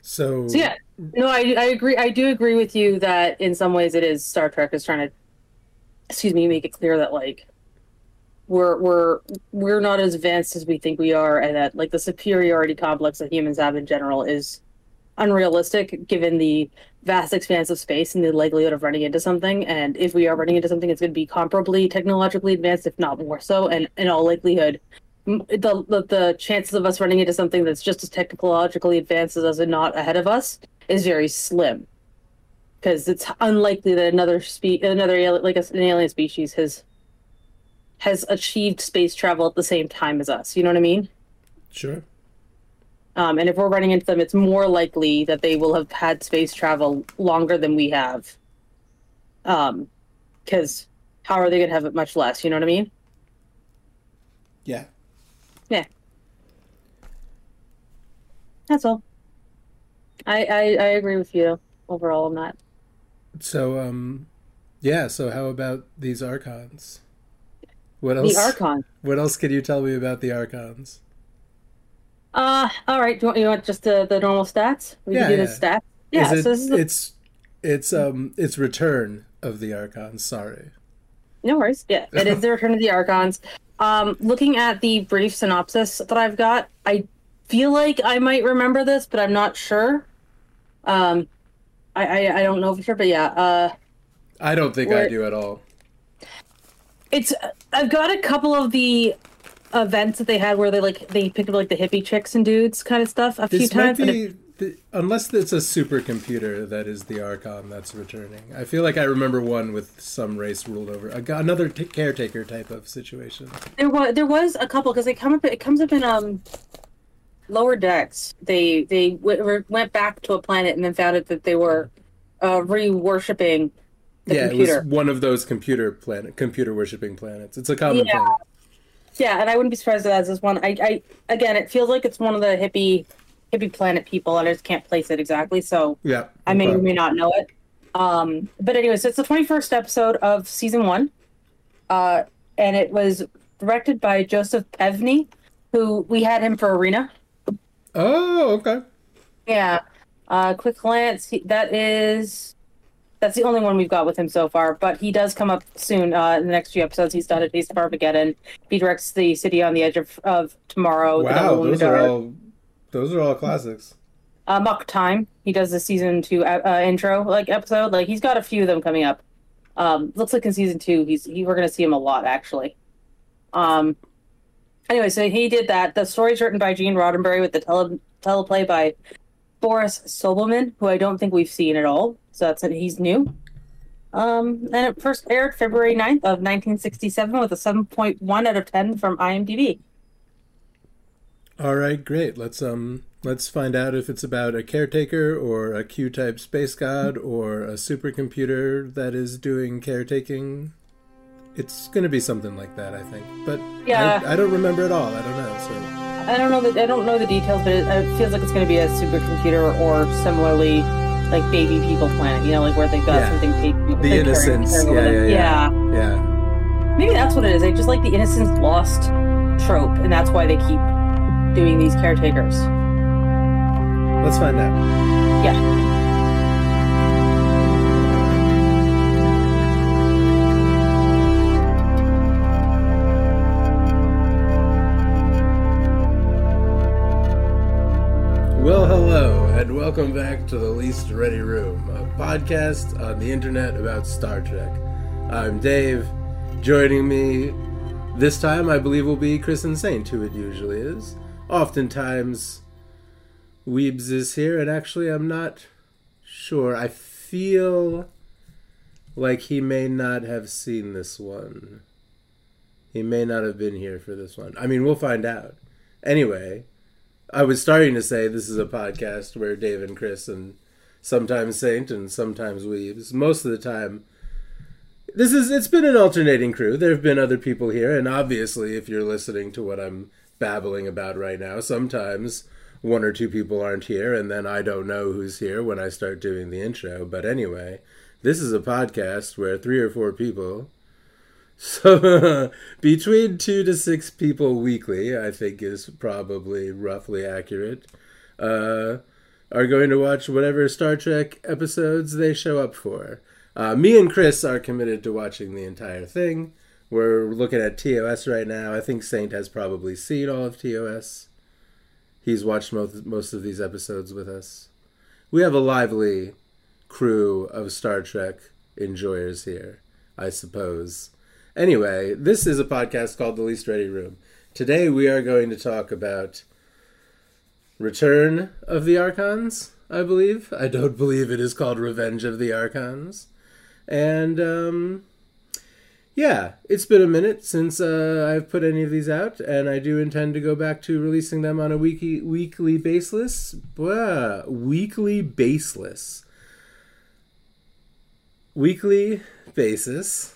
So yeah, no, I agree. I do agree with you that in some ways it is Star Trek is trying to, excuse me, make it clear that like we're not as advanced as we think we are, and that like the superiority complex that humans have in general is unrealistic given the vast expanse of space and the likelihood of running into something. And if we are running into something, it's going to be comparably technologically advanced, if not more so. And in all likelihood, the chances of us running into something that's just as technologically advanced as us and not ahead of us is very slim. Because it's unlikely that an alien species has achieved space travel at the same time as us. You know what I mean? sure. And if we're running into them, it's more likely that they will have had space travel longer than we have. Because how are they going to have it much less? You know what I mean? Yeah. Yeah, that's all. I agree with you overall on that. So yeah, so how about these archons? What The else Archon. what else can you tell me about the archons? All right. Do you want just the normal stats? We can Yeah, do the yeah. stats. Is Yeah. it So this is the it's Return of the Archons, sorry. no worries. Yeah, it is the Return of the Archons. Looking at the brief synopsis that I've got, I feel like I might remember this, but I'm not sure. Um, I don't know for sure, but yeah. I don't think I Where do at all. it's I've got a couple of the events that they had where they picked up like the hippie chicks and dudes kind of stuff a few This might times, and it, be unless it's a supercomputer that is the Archon that's returning. I feel like I remember one with some race ruled over. Another caretaker type of situation. there was a couple because it comes up in lower decks. They went back to a planet and then found out that they were re-worshipping the Yeah, it was computer. one of those computer worshipping planets. It's a common Yeah, thing. yeah, and I wouldn't be surprised if that's this one. I again, it feels like it's one of the hippie planet people, and I just can't place it exactly. So Yeah. I may or Okay. may not know it. But anyways, it's the 21st episode of season one, uh, and it was directed by Joseph Pevney, who we had him for Arena. Oh, okay. Yeah. Quick glance. That's the only one we've got with him so far. But he does come up soon. In the next few episodes, he's done a Taste of Armageddon. He directs the City on the Edge of Tomorrow, The Wow, Devil in the Dark, those are all classics. Muck Time. He does the season two intro like episode. Like he's got a few of them coming up. Looks like in season two, we're gonna see him a lot actually. Um, anyway, so he did that. The story's written by Gene Roddenberry with the teleplay by Boris Sobelman, who I don't think we've seen at all. So he's new. And it first aired February 9th of 1967 with a 7.1 out of 10 from IMDb. All right, great. Let's find out if it's about a caretaker or a Q-type space god or a supercomputer that is doing caretaking. It's going to be something like that, I think. But Yeah, I don't remember at all. I don't know. So I don't know the details, but it feels like it's going to be a supercomputer or similarly like baby people planet, you know, like where they've got yeah, something the innocence. carrying Yeah, with yeah, them. yeah, Yeah. yeah. Maybe that's what it is. They just like the innocence lost trope, and that's why they keep doing these caretakers. Let's find out. Yeah. Well, hello, and welcome back to the Least Ready Room, a podcast on the internet about Star Trek. I'm Dave. Joining me this time, I believe, will be Chris and Saint, who it usually is. Oftentimes, Weebs is here, and actually, I'm not sure. I feel like he may not have seen this one. He may not have been here for this one. I mean, we'll find out. Anyway, I was starting to say this is a podcast where Dave and Chris and sometimes Saint and sometimes Weaves. Most of the time, it's been an alternating crew. There have been other people here, and obviously, if you're listening to what I'm babbling about right now, sometimes one or two people aren't here, and then I don't know who's here when I start doing the intro. But anyway, this is a podcast where 3 or 4 people, so between 2 to 6 people weekly, I think is probably roughly accurate, are going to watch whatever Star Trek episodes they show up for. Me and Chris are committed to watching the entire thing. We're looking at TOS right now. I think Saint has probably seen all of TOS. He's watched most of these episodes with us. We have a lively crew of Star Trek enjoyers here, I suppose. Anyway, this is a podcast called The Least Ready Room. Today we are going to talk about Return of the Archons, I believe. I don't believe it is called Revenge of the Archons. And, yeah, it's been a minute since I've put any of these out, and I do intend to go back to releasing them on a weekly basis. Weekly basis. Weekly basis.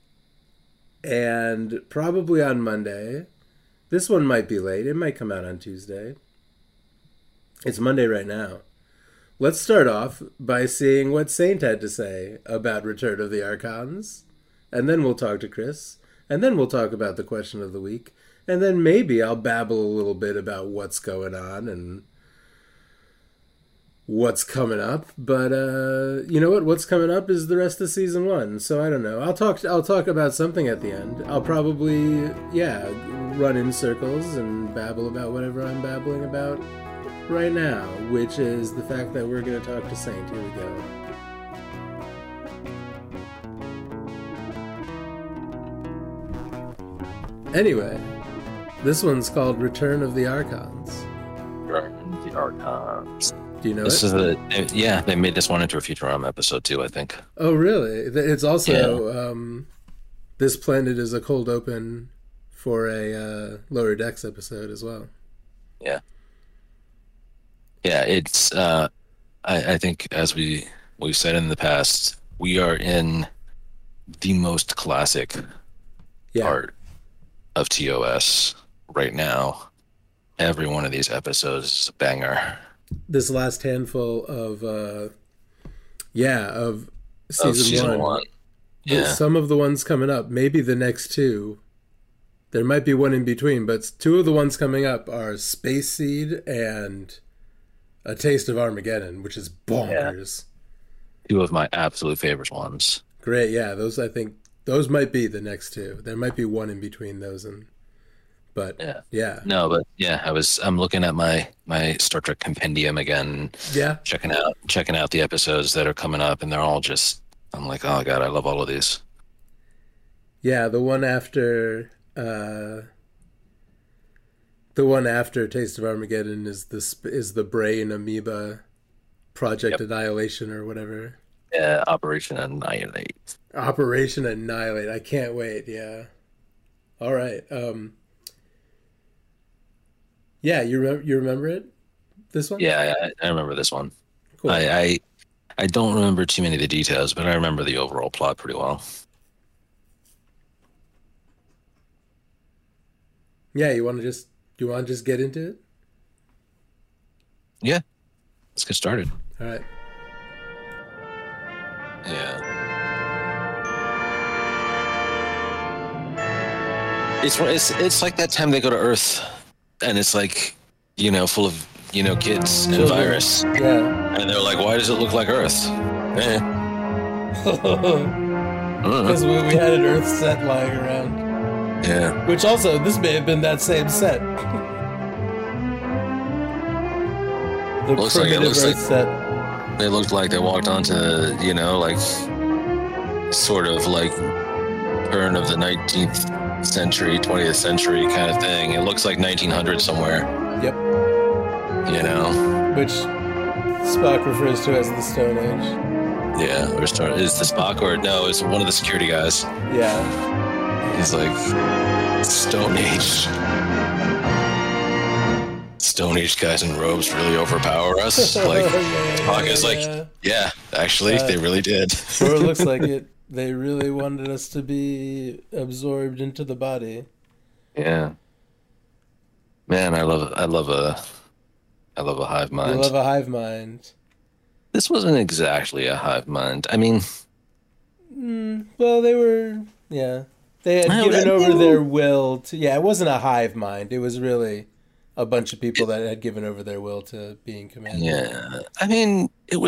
And probably on Monday. This one might be late. It might come out on Tuesday. It's Monday right now. Let's start off by seeing what Saint had to say about Return of the Archons. And then we'll talk to Chris. And then we'll talk about the question of the week. And then maybe I'll babble a little bit about what's going on and what's coming up. But you know what? What's coming up is the rest of season 1. So I don't know. I'll talk about something at the end. I'll probably, run in circles and babble about whatever I'm babbling about right now, which is the fact that we're going to talk to Saint. Here we go. Anyway, this one's called Return of the Archons. Return of the Archons. Do you know this is they made this one into a Futurama episode too, I think. Oh, really? It's also, this planet is a cold open for a Lower Decks episode as well. Yeah. Yeah, it's, I think as we've said in the past, we are in the most classic part of TOS right now. Every one of these episodes is a banger. This last handful of season one. Yeah. Some of the ones coming up, maybe the next two. There might be one in between, but two of the ones coming up are Space Seed and A Taste of Armageddon, which is bonkers. Yeah. Two of my absolute favorite ones. Great, yeah. Those might be the next two. There might be one in between those, I'm looking at my Star Trek compendium again. Yeah. Checking out the episodes that are coming up, and they're all just, I'm like, oh god, I love all of these. Yeah, the one after Taste of Armageddon is the brain amoeba Project Annihilation or whatever. Yeah, Operation Annihilate. Operation Annihilate. I can't wait. Yeah. All right. Yeah, you remember it? This one? Yeah, I remember this one. Cool. I don't remember too many of the details, but I remember the overall plot pretty well. Yeah, you want to just get into it? Yeah. Let's get started. All right. Yeah. It's like that time they go to Earth, and it's like, full of, kids and virus. Yeah. And they're like, why does it look like Earth? Because we had an Earth set lying around. Yeah. Which also, this may have been that same set. The primitive Earth set. They looked like they walked onto, sort of like turn of the 19th century, 20th century kind of thing. It looks like 1900 somewhere. Yep. Which Spock refers to as the Stone Age. Yeah, is the Spock or no? It's one of the security guys. Yeah. He's like, Stone Age. Stone Age guys in robes really overpower us. Like, Spock is like, yeah, actually, they really did. Sure looks like it. They really wanted us to be absorbed into the body. Yeah. Man, I love a hive mind. You love a hive mind. This wasn't exactly a hive mind. I mean, well, they were, yeah. They had given over their will to, it wasn't a hive mind. It was really a bunch of people that had given over their will to being commanded. Yeah, I mean,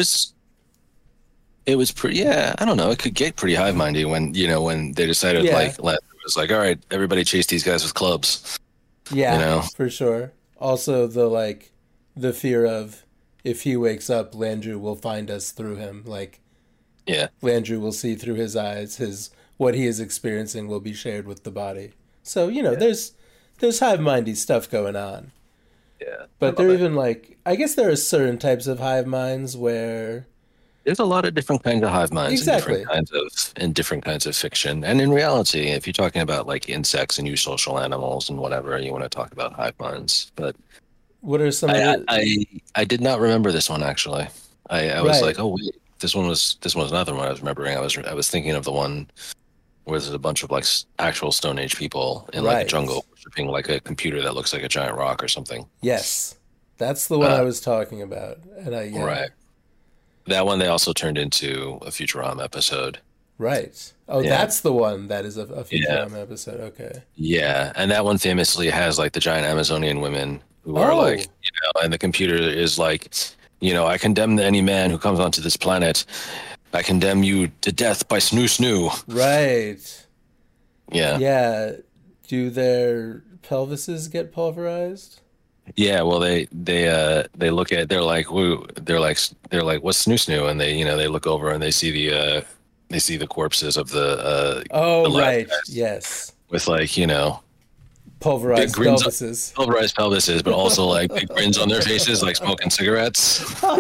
it was pretty. Yeah, I don't know. It could get pretty hive mindy when when they decided it was like, all right, everybody chase these guys with clubs. Yeah, for sure. Also, the fear of if he wakes up, Landru will find us through him. Like, yeah, Landru will see through his eyes. What he is experiencing will be shared with the body. So there's hive mindy stuff going on. Yeah, but they're even I guess there are certain types of hive minds where there's a lot of different kinds of hive minds exactly. in different kinds of fiction. And in reality, if you're talking about like insects and social animals and whatever, you want to talk about hive minds. But what are some I did not remember this one actually. I was like, oh wait, this one was another one I was remembering. I was thinking of the one where there's a bunch of like actual Stone Age people in like a jungle worshiping like a computer that looks like a giant rock or something. Yes. That's the one I was talking about. And Right. That one they also turned into a Futurama episode. Right. Oh, that's the one that is a Futurama episode. Okay. Yeah, and that one famously has like the giant Amazonian women who are like, and the computer is like, I condemn any man who comes onto this planet. I condemn you to death by snoo snoo. Right. Yeah. Yeah. Do their pelvises get pulverized? Yeah, well, they look at they're like what's snoo snoo, and they look over and they see the corpses of the right guys, yes, with pulverized pelvises, but also like big grins on their faces, like smoking cigarettes.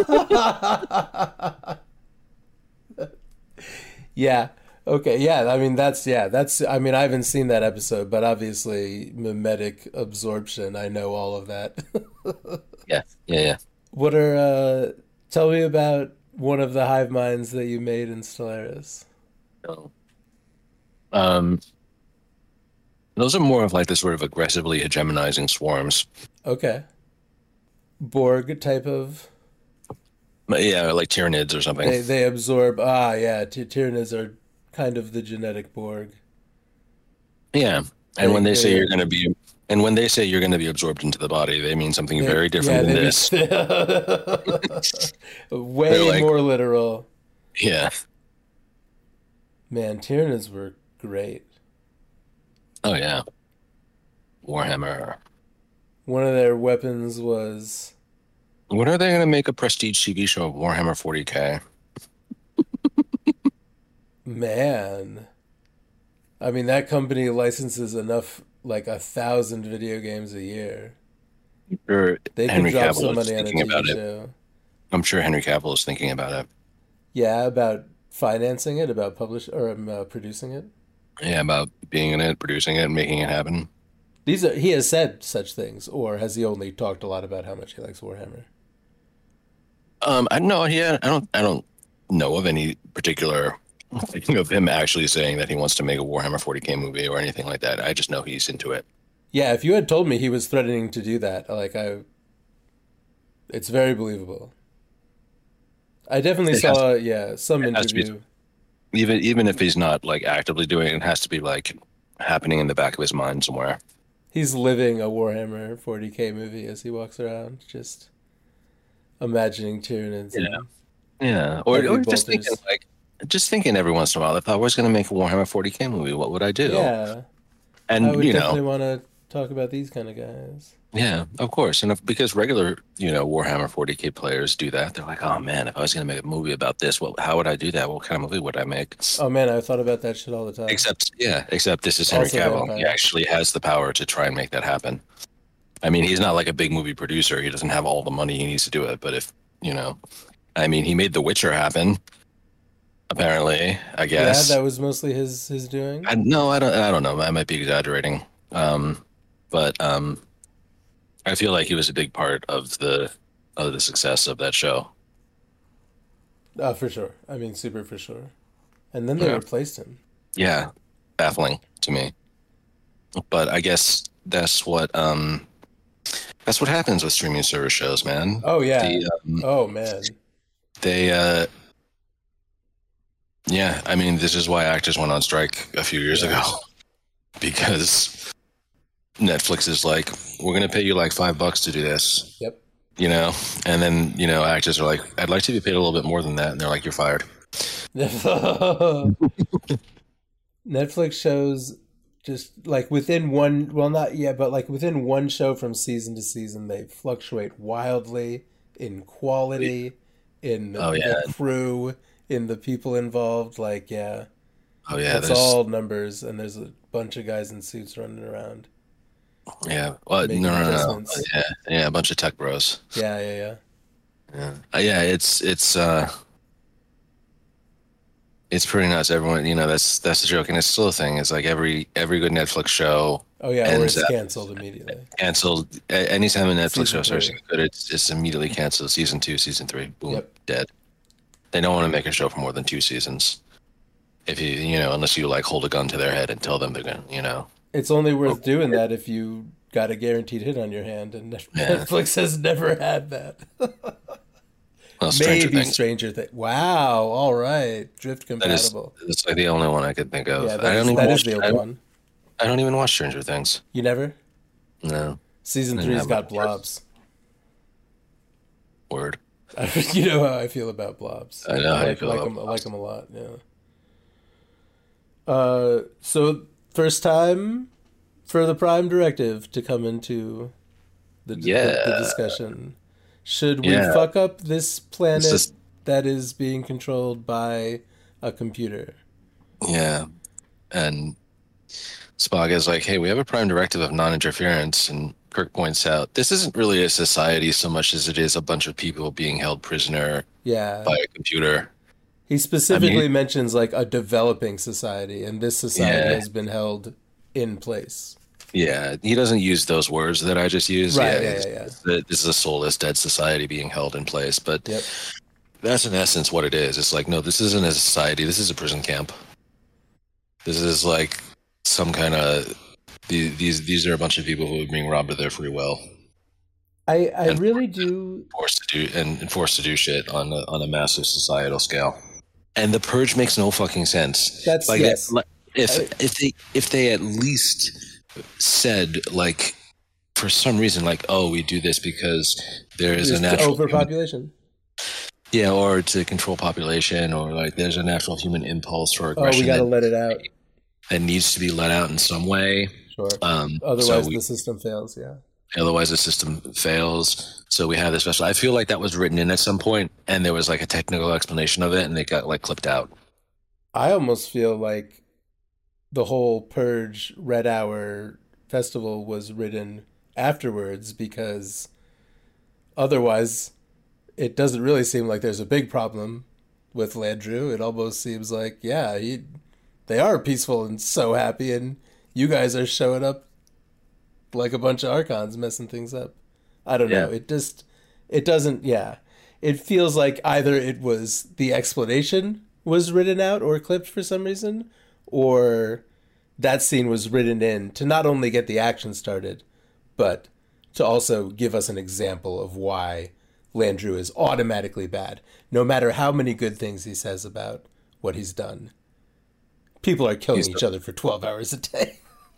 Yeah. Okay, yeah, I mean that's I mean I haven't seen that episode, but obviously mimetic absorption, I know all of that. Yeah. What are tell me about one of the hive minds that you made in Stellaris. Those are more of like the sort of aggressively hegemonizing swarms. Okay. Borg type of like Tyranids or something. They absorb Tyranids are kind of the genetic Borg. Yeah, and when they say you're going to be absorbed into the body, they mean something very different than this. Way more literal. Yeah. Man, Tyranids were great. Oh yeah. Warhammer. One of their weapons was. When are they going to make a prestige TV show of Warhammer 40K? Man, I mean that company licenses enough, like 1,000 video games a year. Sure, they could drop some money on a TV show. I'm sure Henry Cavill is thinking about it. Yeah, about financing it, about producing it. Yeah, about being in it, producing it, and making it happen. He has said such things, or has he only talked a lot about how much he likes Warhammer? I don't know of any particular thing of him actually saying that he wants to make a Warhammer 40K movie or anything like that. I just know he's into it. Yeah, if you had told me he was threatening to do that, it's very believable. I definitely saw some interview. Even if he's not like actively doing it, it has to be like happening in the back of his mind somewhere. He's living a Warhammer 40K movie as he walks around, just imagining Tyranids. Yeah. Or just thinking every once in a while, if I was going to make a Warhammer 40K movie, what would I do? Yeah. And I would definitely want to talk about these kind of guys. Yeah, of course. And because regular, Warhammer 40K players do that, they're like, oh man, if I was going to make a movie about this, how would I do that? What kind of movie would I make? Oh man, I thought about that shit all the time. Except this is Henry Cavill. He actually has the power to try and make that happen. I mean, he's not like a big movie producer. He doesn't have all the money he needs to do it. But if, he made The Witcher happen. Apparently, I guess. Yeah, that was mostly his doing. I don't know. I might be exaggerating. But I feel like he was a big part of the success of that show. For sure. I mean, super for sure. And then they replaced him. Yeah, baffling to me. But I guess that's what happens with streaming service shows, man. Oh yeah. Oh man. They. Yeah, I mean, this is why actors went on strike a few years ago, because Netflix is like, we're going to pay you like $5 to do this. Yep. You know, and then, you know, actors are like, I'd like to be paid a little bit more than that. And they're like, you're fired. Netflix shows just like within one, well, not yet, but like within one show from season to season, they fluctuate wildly in quality, in the crew, in the people involved. Like, yeah. Oh, yeah. It's all numbers, and there's a bunch of guys in suits running around. Yeah. Well, no. Yeah, a bunch of tech bros. Yeah. It's pretty nuts. Everyone, you know, that's the joke, and it's still a thing. It's like every good Netflix show. Oh yeah, or it's canceled immediately. Canceled anytime a Netflix show starts getting good, it's immediately canceled. Season 2, season 3, boom, dead. They don't want to make a show for more than 2 seasons. If you know, unless you like hold a gun to their head and tell them they're gonna, you know. It's only worth doing that if you got a guaranteed hit on your hand, and Netflix has never had that. Well, Stranger Things. Wow. All right. Drift compatible. It's like the only one I could think of. Yeah, that is the only one. I don't even watch Stranger Things. You never? No. Season 3's got blobs. Word. You know how I feel about blobs. I know how you feel about blobs. I like them a lot, yeah. So, first time for the Prime Directive to come into the discussion. Should we fuck up this planet that is being controlled by a computer? Yeah. And Spock is like, hey, we have a Prime Directive of non-interference. And Kirk points out, this isn't really a society so much as it is a bunch of people being held prisoner by a computer. He specifically mentions like a developing society, and this society has been held in place. Yeah, he doesn't use those words that I just used. Right, This is a soulless dead society being held in place, but that's in essence what it is. It's like, no, this isn't a society. This is a prison camp. This is like some kind of these are a bunch of people who are being robbed of their free will. I really do forced to do shit on a massive societal scale, and the purge makes no fucking sense. That's like if they at least said, like, for some reason, like, oh, we do this because there is a natural overpopulation. Yeah, or to control population, or like there's a natural human impulse for aggression. Oh, we got to let it out. That needs to be let out in some way. Sure. Otherwise, the system fails. Yeah. Otherwise, the system fails. So we have this special. I feel like that was written in at some point, and there was like a technical explanation of it, and it got like clipped out. I almost feel like the whole Purge Red Hour festival was written afterwards, because otherwise it doesn't really seem like there's a big problem with Landru. It almost seems like, they are peaceful and so happy, and you guys are showing up like a bunch of Archons messing things up. I don't know. It doesn't, It feels like either it was the explanation was written out or clipped for some reason, or that scene was written in to not only get the action started, but to also give us an example of why Landru is automatically bad, no matter how many good things he says about what he's done. People are killing each other for 12 hours a day.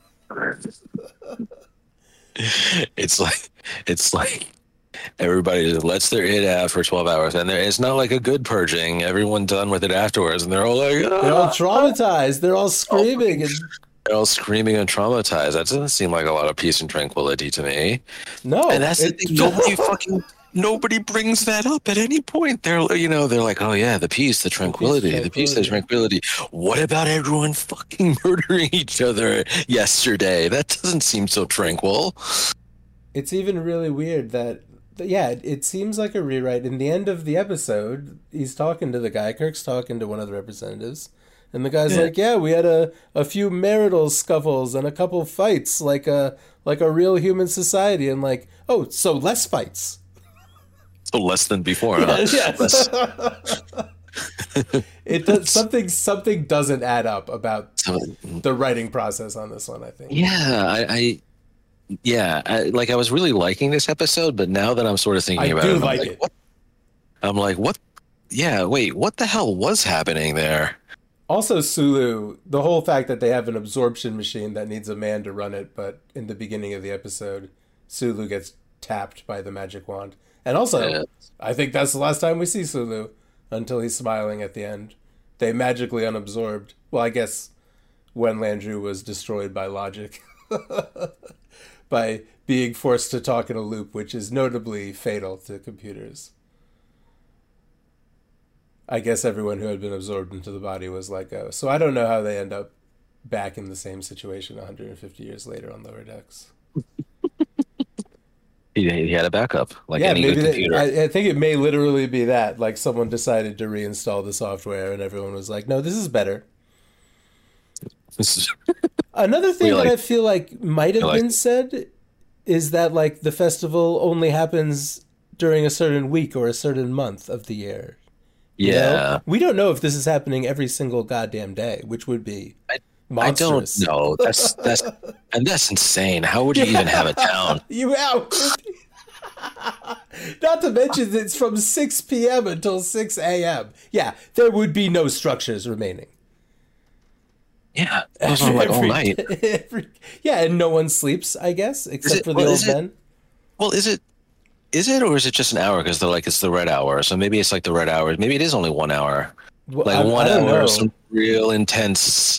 It's like everybody just lets their id out for 12 hours, and it's not like a good purging. Everyone's done with it afterwards, and they're all like, they're all traumatized. They're all screaming. They're all screaming and traumatized. That doesn't seem like a lot of peace and tranquility to me. No, and that's the thing. Nobody brings that up at any point. They're like, oh yeah, the peace, the tranquility. What about everyone fucking murdering each other yesterday? That doesn't seem so tranquil. It's even really weird that, it seems like a rewrite. In the end of the episode, he's talking to the guy, Kirk's talking to one of the representatives, and the guy's like, we had a few marital scuffles and a couple fights, like a real human society, and like, oh, so less fights. So less than before, huh? Yes. It does something doesn't add up about the writing process on this one, I think. Yeah, I was really liking this episode, but now that I'm sort of thinking about it, I'm like, what? Yeah, wait, what the hell was happening there? Also, Sulu, the whole fact that they have an absorption machine that needs a man to run it, but in the beginning of the episode, Sulu gets tapped by the magic wand. And also, Yeah. I think that's the last time we see Sulu until he's smiling at the end. They magically unabsorbed. Well, I guess when Landru was destroyed by logic, by being forced to talk in a loop, which is notably fatal to computers. I guess everyone who had been absorbed into the body was let go. So I don't know how they end up back in the same situation 150 years later on Lower Decks. He had a backup, like any good computer. I think it may literally be that. Like someone decided to reinstall the software and everyone was like, no, this is better. Another thing that I feel like might have been said is that like the festival only happens during a certain week or a certain month of the year. Yeah. You know? We don't know if this is happening every single goddamn day, which would be monstrous. I don't know. That's insane. How would you even have a town? Not to mention it's from 6 p.m. until 6 a.m. Yeah, there would be no structures remaining. Yeah, those are like all night. Yeah, and no one sleeps, I guess, except for the old men. Well, is it, or is it just an hour? Because they're like, it's the red hour. So maybe it's like the red hour. Maybe it is only 1 hour. Well, like 1 hour of some real intense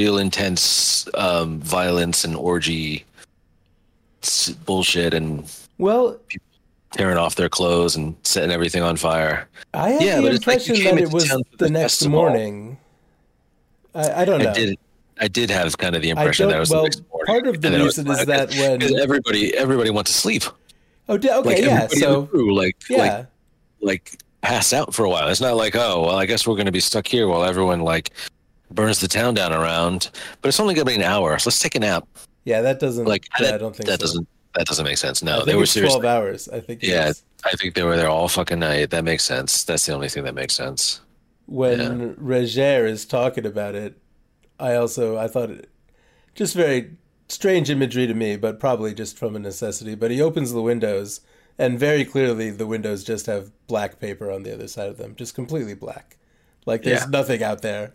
violence and orgy bullshit and people tearing off their clothes and setting everything on fire. I had the impression that it was the next morning. I don't know. I did have kind of the impression that it was the next morning. Part of the reason is that when everybody went to sleep. Oh, okay, yeah. So crew, like pass out for a while. It's not like, oh, well, I guess we're going to be stuck here while everyone like burns the town down around. But it's only going to be an hour, so let's take a nap. Yeah, that doesn't. I don't think that doesn't make sense. No, they were serious. 12 hours. I think. Yeah, I think they were there all fucking night. That makes sense. That's the only thing that makes sense. When Roger is talking about it, I thought it just very strange imagery to me, but probably just from a necessity. But he opens the windows, and very clearly the windows just have black paper on the other side of them, just completely black. Like there's nothing out there.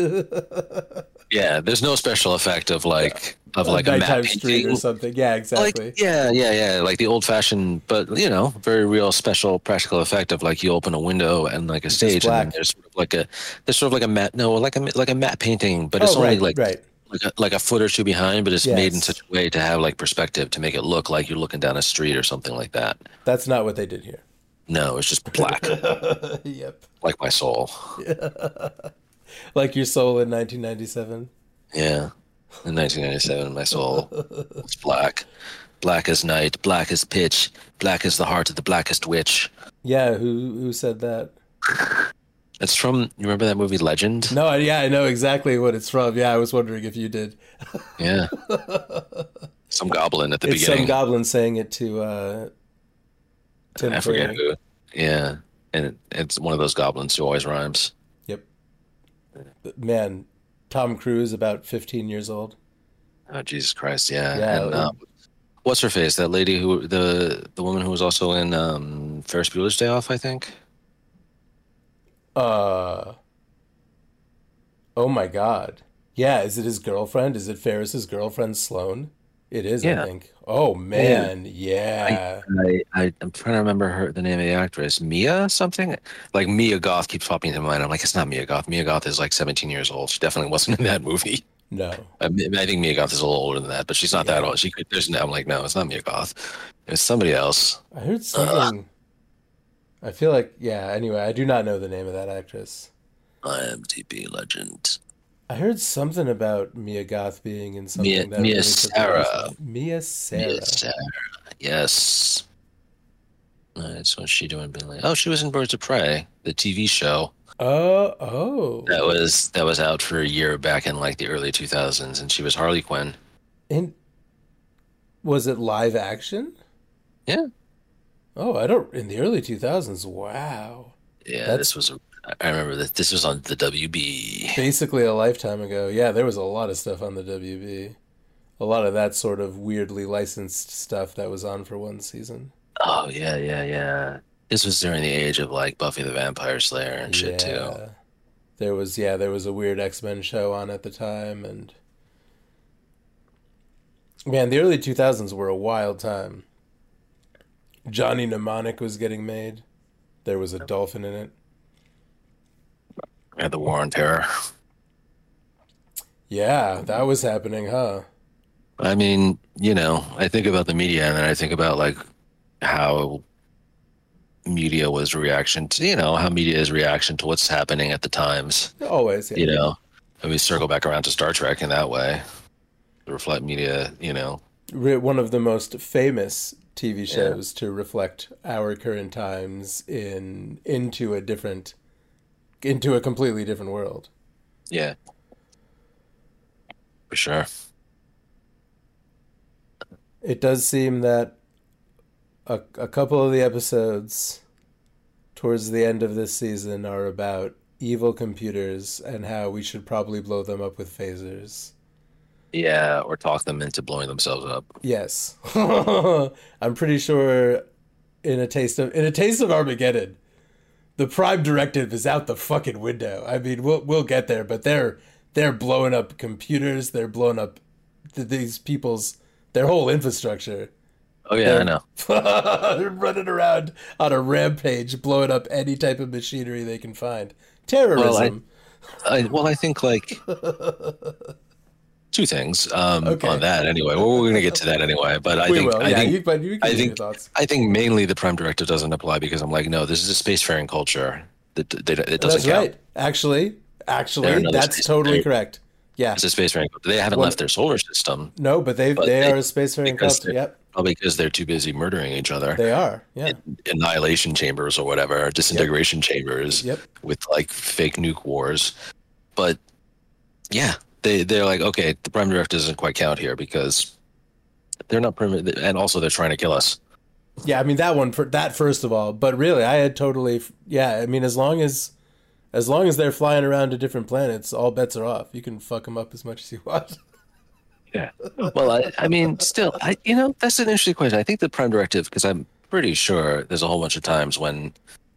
Yeah, there's no special effect of like a nighttime street or something. Yeah, exactly. Like, yeah, like the old fashioned, but very real special practical effect of like you open a window and like a stage, and there's sort of like a matte, like a matte painting, but it's only like a foot or two behind, but it's made in such a way to have like perspective to make it look like you're looking down a street or something like that. That's not what they did here. No, it's just black. Yep. Like my soul. Like your soul in 1997. Yeah. In 1997, my soul was black. Black as night, black as pitch, black as the heart of the blackest witch. Yeah, who said that? It's from, you remember that movie Legend? No, yeah, I know exactly what it's from. Yeah, I was wondering if you did. Yeah. Some goblin at the beginning. Some goblin saying it to Tim I forget who. Yeah. And it's one of those goblins who always rhymes. Yep. Man, Tom Cruise, about 15 years old. Oh, Jesus Christ, yeah. And, what's her face? That lady who, the woman who was also in Ferris Bueller's Day Off, I think? Oh my God. Yeah, is it his girlfriend? Is it Ferris's girlfriend, Sloane? It is, I think. Oh, man, yeah. I'm trying to remember the name of the actress. Mia something? Like Mia Goth keeps popping into my mind. I'm like, it's not Mia Goth. Mia Goth is like 17 years old. She definitely wasn't in that movie. No. I think Mia Goth is a little older than that, but she's not that old. I'm like, no, it's not Mia Goth. It's somebody else. I heard something. I feel like, anyway, I do not know the name of that actress. IMDb legend. I heard something about Mia Goth being in something that Mia Sara. Mia Sara. Yes. That's what she doing. Oh, she was in Birds of Prey, the TV show. Oh. That was out for a year back in like the early 2000s, and she was Harley Quinn. And was it live action? Yeah. Oh, in the early 2000s. Wow. Yeah, I remember that this was on the WB. Basically a lifetime ago. Yeah, there was a lot of stuff on the WB. A lot of that sort of weirdly licensed stuff that was on for one season. Oh, yeah. This was during the age of like Buffy the Vampire Slayer and shit too. There was a weird X-Men show on at the time, and man, the early 2000s were a wild time. Johnny Mnemonic was getting made. There was a dolphin in it. And the War on Terror. Yeah, that was happening, huh? I mean, I think about the media, and then I think about like how media was reaction to, how media is reaction to what's happening at the times. Always, yeah. And we circle back around to Star Trek in that way. The reflect media, One of the most famous TV shows to reflect our current times into a completely different world. Yeah. For sure. It does seem that a couple of the episodes towards the end of this season are about evil computers and how we should probably blow them up with phasers. Yeah, or talk them into blowing themselves up. Yes. I'm pretty sure in a taste of Armageddon, the Prime Directive is out the fucking window. I mean, we'll get there, but they're blowing up computers, they're blowing up these people's their whole infrastructure. Oh yeah, I know. They're running around on a rampage, blowing up any type of machinery they can find. Terrorism. Well, I think like two things on that anyway. Well, we're going to get to that anyway, but I think mainly the Prime Directive doesn't apply because I'm like, no, this is a spacefaring culture. It doesn't That's count. Right. Actually, that's totally correct. Yeah, it's a spacefaring culture. They haven't left their solar system. No, but they are a spacefaring culture. Yep. Probably because they're too busy murdering each other. They are, yeah. Annihilation chambers or whatever, disintegration chambers with like fake nuke wars. But yeah, they're like, okay, the Prime Directive doesn't quite count here because they're not primitive, and also they're trying to kill us. Yeah, I mean that first of all, but really, I had totally, I mean, as long as they're flying around to different planets, all bets are off. You can fuck them up as much as you want. Yeah. Well, I mean, still, that's an interesting question. I think the Prime Directive, because I'm pretty sure there's a whole bunch of times when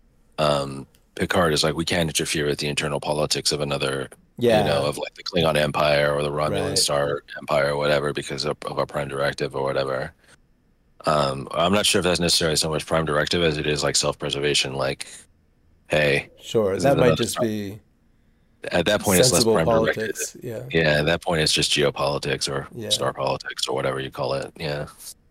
Picard is like, we can't interfere with the internal politics of another, of like the Klingon Empire or the Romulan Star Empire or whatever because of our Prime Directive or whatever. I'm not sure if that's necessarily so much Prime Directive as it is like self-preservation, like, hey. Sure, that might just be... At that point, it's less Prime politics. Directive. Yeah, at that point, it's just geopolitics or star politics or whatever you call it. Yeah.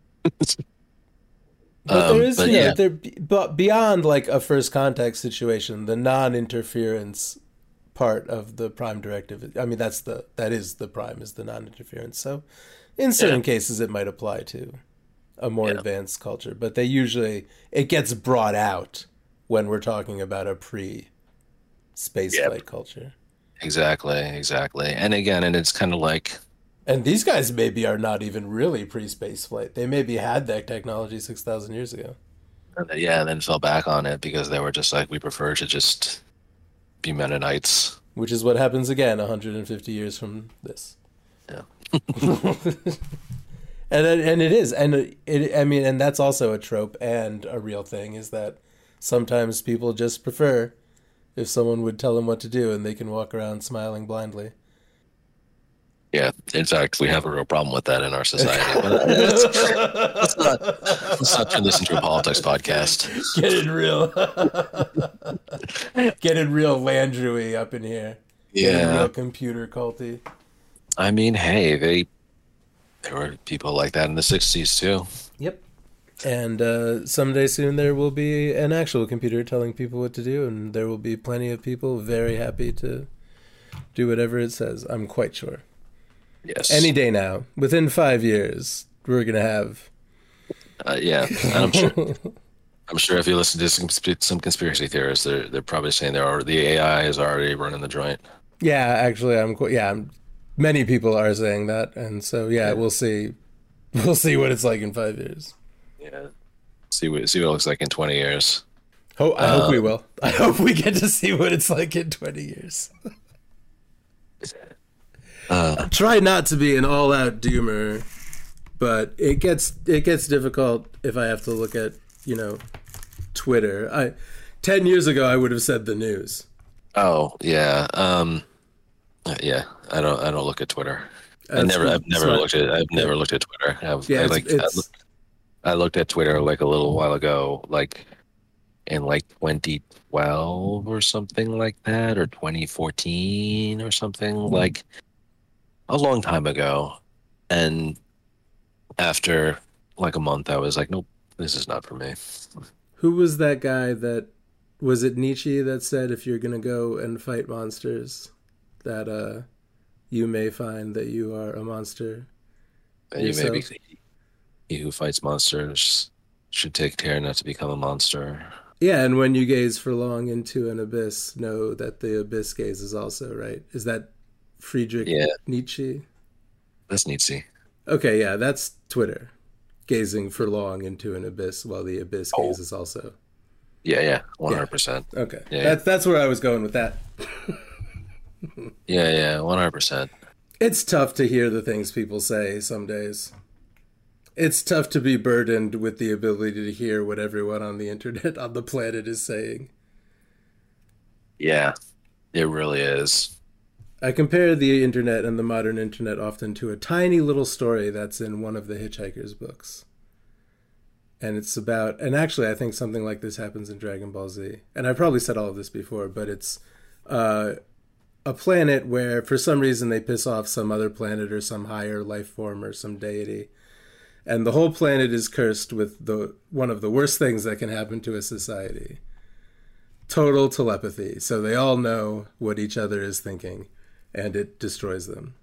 But there is, but beyond like a first contact situation, the non-interference part of the Prime Directive. I mean, that is the Prime is the non-interference. So, in certain cases, it might apply to a more advanced culture, but it gets brought out when we're talking about a pre-spaceflight culture. Exactly. And again, it's kind of like... And these guys maybe are not even really pre-space flight. They maybe had that technology 6,000 years ago. Yeah, and then fell back on it because they were just like, we prefer to just be Mennonites. Which is what happens again 150 years from this. Yeah. and it is. And and that's also a trope and a real thing is that sometimes people just prefer if someone would tell them what to do and they can walk around smiling blindly. Yeah, in fact, we have a real problem with that in our society. Let's not turn this into a politics podcast. Getting real Landry up in here. Getting real computer culty. I mean, hey, there were people like that in the 60s too. Yep. And someday soon there will be an actual computer telling people what to do, and there will be plenty of people very happy to do whatever it says. I'm quite sure. Yes. Any day now, within 5 years, we're gonna have. Yeah, I'm sure. I'm sure if you listen to some conspiracy theorists, they're probably saying the AI is already running the joint. Yeah, actually, many people are saying that, and so we'll see. We'll see what it's like in 5 years. Yeah. See what it looks like in 20 years. Oh, I hope we will. I hope we get to see what it's like in 20 years. Try not to be an all-out doomer, but it gets difficult if I have to look at, Twitter. 10 years ago, I would have said the news. Oh yeah. Yeah. I don't look at Twitter. That's I've never smart. looked at Yeah, Twitter. yeah. I looked at Twitter like a little while ago, like in like 2012 or something like that, or 2014 or something, like a long time ago. And after like a month, I was like, nope, this is not for me. Who was that guy that was it Nietzsche that said if you're gonna go and fight monsters, that you may find that you are a monster And you maybe yourself. he who fights monsters should take care not to become a monster. Yeah, and when you gaze for long into an abyss, know that the abyss gazes also, right? Is that Friedrich Yeah, Nietzsche? that's neatsy. Okay, yeah, that's Twitter. Gazing for long into an abyss while the abyss Oh, gazes also. yeah, Yeah. 100%. Okay. Yeah, That's where I was going with that. yeah, 100%. It's tough to hear the things people say some days. It's tough to be burdened with the ability to hear what everyone on the internet on the planet is saying. Yeah, it really is. I compare the internet and the modern internet often to a tiny little story that's in one of the Hitchhiker's books. And it's about, and actually, I think something like this happens in Dragon Ball Z. And I've probably said all of this before, but it's uh, a planet where, for some reason, they piss off some other planet or some higher life form or some deity, and the whole planet is cursed with the one of the worst things that can happen to a society: total telepathy. So they all know what each other is thinking, and it destroys them.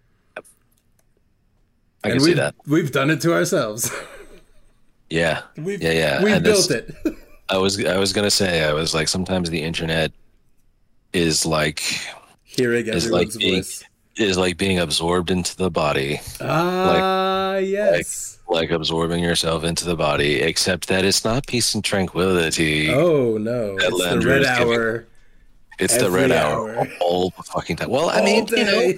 I can And see that. we've done it to ourselves. Yeah, we've yeah. we've And built this, it. I was gonna say, I was like, sometimes the internet is like Hearing is like everyone's being voice. is like being absorbed into the body, like Ah, like yes. like absorbing yourself into the body, except that it's not peace and tranquility Oh no, that it's the Landry red is giving. hour It's the red every hour hour, all the fucking time. Well, I all mean, day.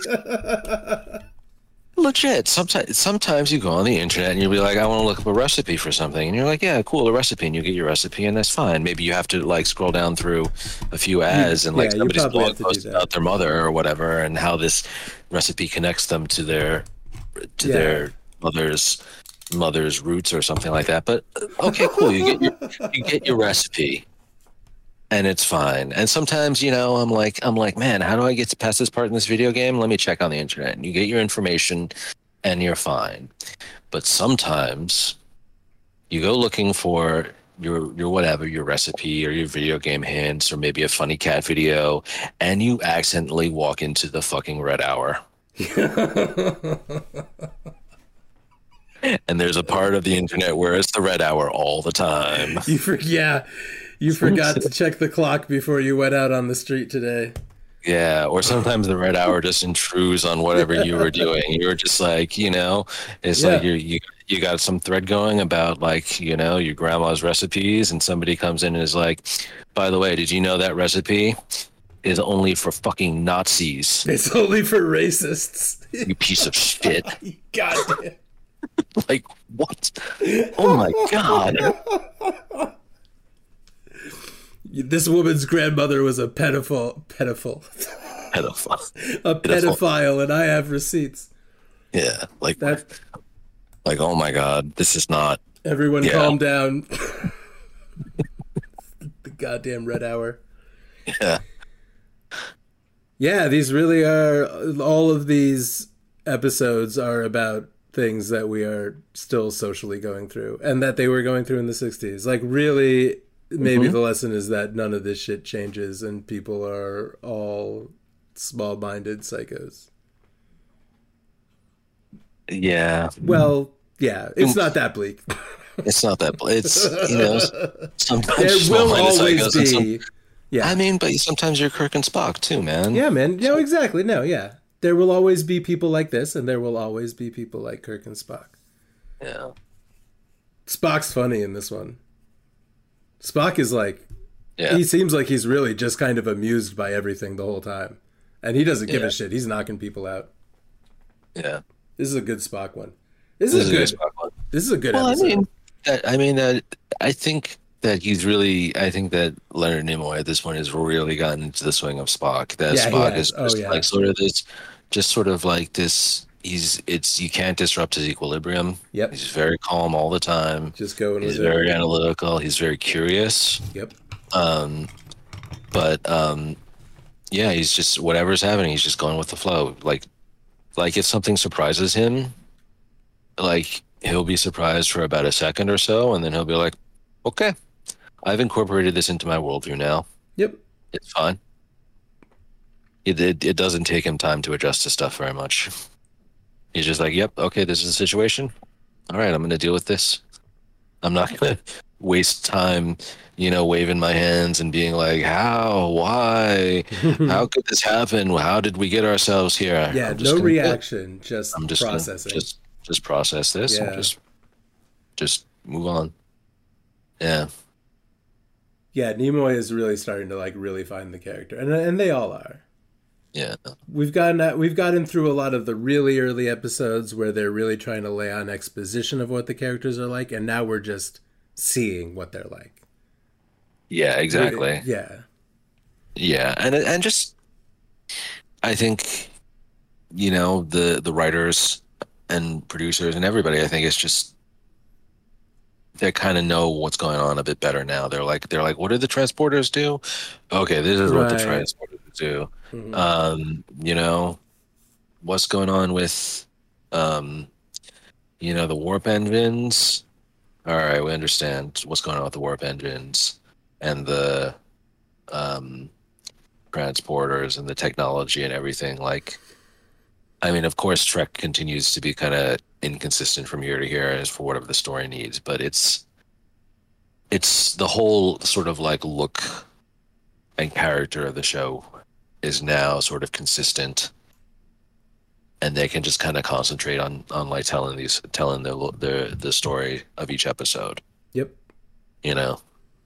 legit. Sometimes you go on the internet and you'll be like, I want to look up a recipe for something, and you're like, yeah, cool, a recipe, and you get your recipe, and that's fine. Maybe you have to like scroll down through a few ads and like Yeah, you somebody's probably have blog to do post that. about their mother or whatever, and how this recipe connects them to Yeah. their mother's roots or something like that. But okay, cool. You get your recipe, and it's fine. And sometimes, I'm like, man, how do I get past this part in this video game? Let me check on the internet. And you get your information, and you're fine. But sometimes you go looking for your whatever, your recipe or your video game hints or maybe a funny cat video, and you accidentally walk into the fucking red hour. And there's a part of the internet where it's the red hour all the time. Yeah, you forgot to check the clock before you went out on the street today. Yeah, or sometimes the red hour just intrudes on whatever you were doing. You're just like, it's like Yeah. you got some thread going about like, your grandma's recipes, and somebody comes in and is like, by the way, did you know that recipe is only for fucking Nazis? It's only for racists. You piece of shit. God damn. Like, what? Oh my God. This woman's grandmother was a Pedophile. a pedophile, and I have receipts. Yeah, That oh my God, this is not. everyone Yeah. calm down. The goddamn red hour. Yeah. Yeah, these really are. All of these episodes are about things that we are still socially going through, and that they were going through in the 60s. Like, really, maybe the lesson is that none of this shit changes, and people are all small-minded psychos. Yeah. Well, yeah, it's not that bleak. It's not that. It's sometimes There will small-minded always psychos and be. Yeah. I mean, but sometimes you're Kirk and Spock too, man. Yeah, man. No, exactly. No, yeah. There will always be people like this, and there will always be people like Kirk and Spock. Yeah. Spock's funny in this one. Spock is like, Yeah. he seems like he's really just kind of amused by everything the whole time. And he doesn't give Yeah. a shit. He's knocking people out. Yeah. This is a good Spock one. This This is is a a good. Spock one. This is a good Well, episode. I think I think that Leonard Nimoy at this point has really gotten into the swing of Spock. That Yeah, he Spock has. is just like sort of this, just sort of like this. You can't disrupt his equilibrium. Yep. He's very calm all the time. Just going He's with it. very analytical. He's very curious. Yep. But yeah, he's just whatever's happening, he's just going with the flow. Like if something surprises him, like he'll be surprised for about a second or so, and then he'll be like, "Okay, I've incorporated this into my worldview now. Yep. It's fine." It doesn't take him time to adjust to stuff very much. He's just like, "Yep, okay, this is the situation. All right, I'm going to deal with this. I'm not going to waste time, waving my hands and being like, how, why, how could this happen? How did we get ourselves here?" Yeah, no reaction, just processing. Just process this and just move on. Yeah. Yeah, Nimoy is really starting to like really find the character, and they all are. Yeah. We've gotten through a lot of the really early episodes where they're really trying to lay on exposition of what the characters are like, and now we're just seeing what they're like. Yeah, exactly. Yeah. Yeah, and just I think the writers and producers and everybody, I think it's just they kind of know what's going on a bit better now. They're like, what do the transporters do? Okay, this is what the transporters do. Mm-hmm. What's going on with the warp engines? All right, we understand what's going on with the warp engines and the transporters and the technology and everything. Like, I mean, of course, Trek continues to be kind of inconsistent from year to year as for whatever the story needs, but it's the whole sort of like look and character of the show is now sort of consistent, and they can just kind of concentrate on like telling the story of each episode. Yep. Yeah,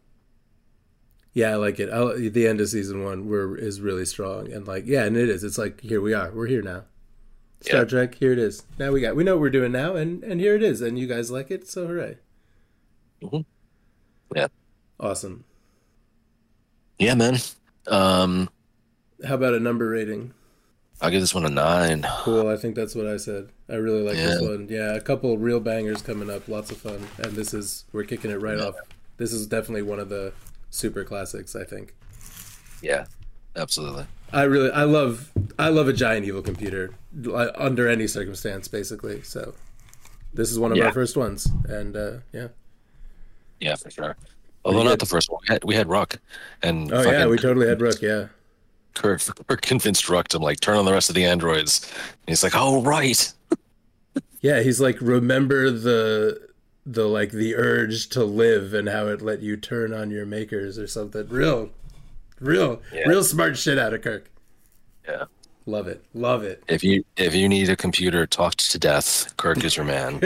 I like it. The end of season 1 is really strong, and like, yeah, and it is. It's like, here we are. We're here now. Star Trek, here it is. Now we know what we're doing now, and here it is, and you guys like it, so hooray. Mm-hmm. Yeah. Awesome. Yeah, man. How about a number rating? I'll give this one a 9. Cool, I think that's what I said. I really like this one. Yeah, a couple real bangers coming up, lots of fun, and we're kicking it right off. This is definitely one of the super classics, I think. Yeah, absolutely. I love a giant evil computer under any circumstance, basically. So this is one of my first ones, and yeah, for sure. Although not the first one, we had Ruck, and we totally had Ruck. Yeah, Kirk convinced Ruck to like turn on the rest of the androids, and he's like, "Oh right." Yeah, he's like, remember the urge to live and how it let you turn on your makers or something. Real smart shit out of Kirk. Yeah. Love it. If you need a computer talked to death, Kirk is your man.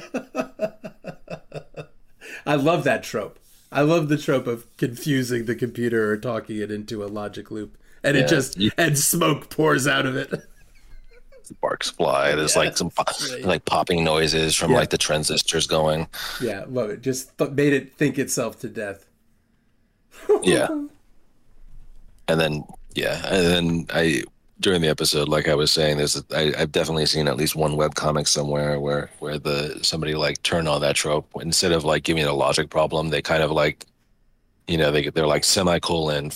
I love that trope. I love the trope of confusing the computer or talking it into a logic loop, and and smoke pours out of it. Sparks fly. There's like some like popping noises from like the transistors going. Yeah, love it. Just made it think itself to death. Yeah. And then during the episode, like I was saying, I've definitely seen at least one webcomic somewhere where somebody like turned on that trope. Instead of like giving it a logic problem, they kind of like, they're like semicolon /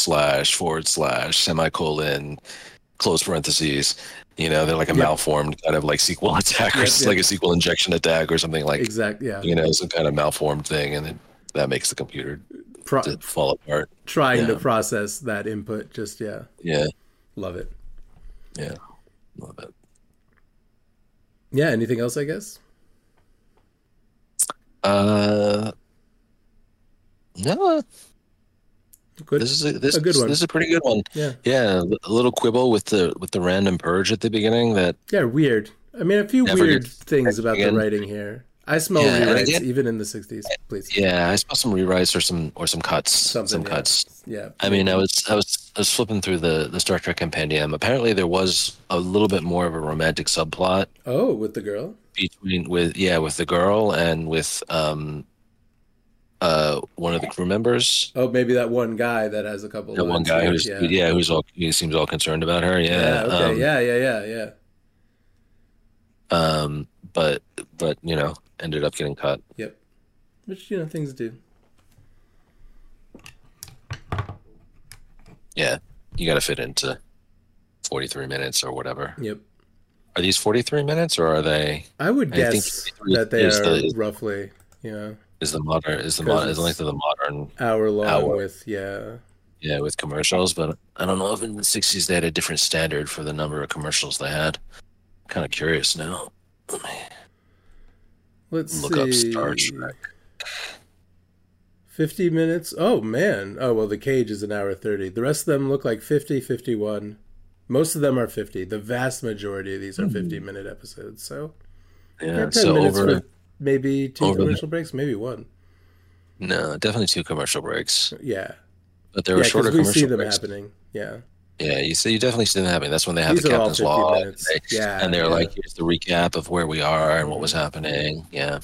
semicolon close parentheses. They're like a malformed kind of like SQL attack or like a SQL injection attack or something like. Exactly. Yeah. Some kind of malformed thing, and then that makes the computer fall apart. Trying to process that input, Yeah. Love it. Yeah. Love it. Yeah. Anything else, I guess? No. Good. This is a good one. This is a pretty good one. Yeah. Yeah. A little quibble with the random purge at the beginning. That weird. I mean, a few weird things about the writing here. I smell rewrites even in the 60s. Please. Yeah, I smell some rewrites or some cuts. Some cuts. Yeah. I mean, I was flipping through the Star Trek compendium. Apparently, there was a little bit more of a romantic subplot. Oh, with the girl. With the girl and with one of the crew members. Oh, maybe that one guy that has a couple. That one guy who's he seems all concerned about her. Yeah. Okay. Yeah. But ended up getting cut. Yep. Which things do. Yeah, you got to fit into 43 minutes or whatever. Yep. Are these 43 minutes or are they? I would guess that they are roughly. Is the length of the modern hour long with with commercials, but I don't know if in the 60s they had a different standard for the number of commercials they had. I'm kind of curious now. Let's look up Star Trek. 50 minutes. Oh man. Oh well, The Cage is an hour 30. The rest of them look like 50, 51. Most of them are 50. The vast majority of these are 50-minute episodes. So yeah, 10 minutes with maybe 2 commercial breaks, maybe 1. No, definitely 2 commercial breaks. Yeah, but there were shorter commercial breaks. We see them happening. Yeah. Yeah, you definitely see them happening. That's when they have the captain's log. And they're like, here's the recap of where we are and what was happening. Yeah.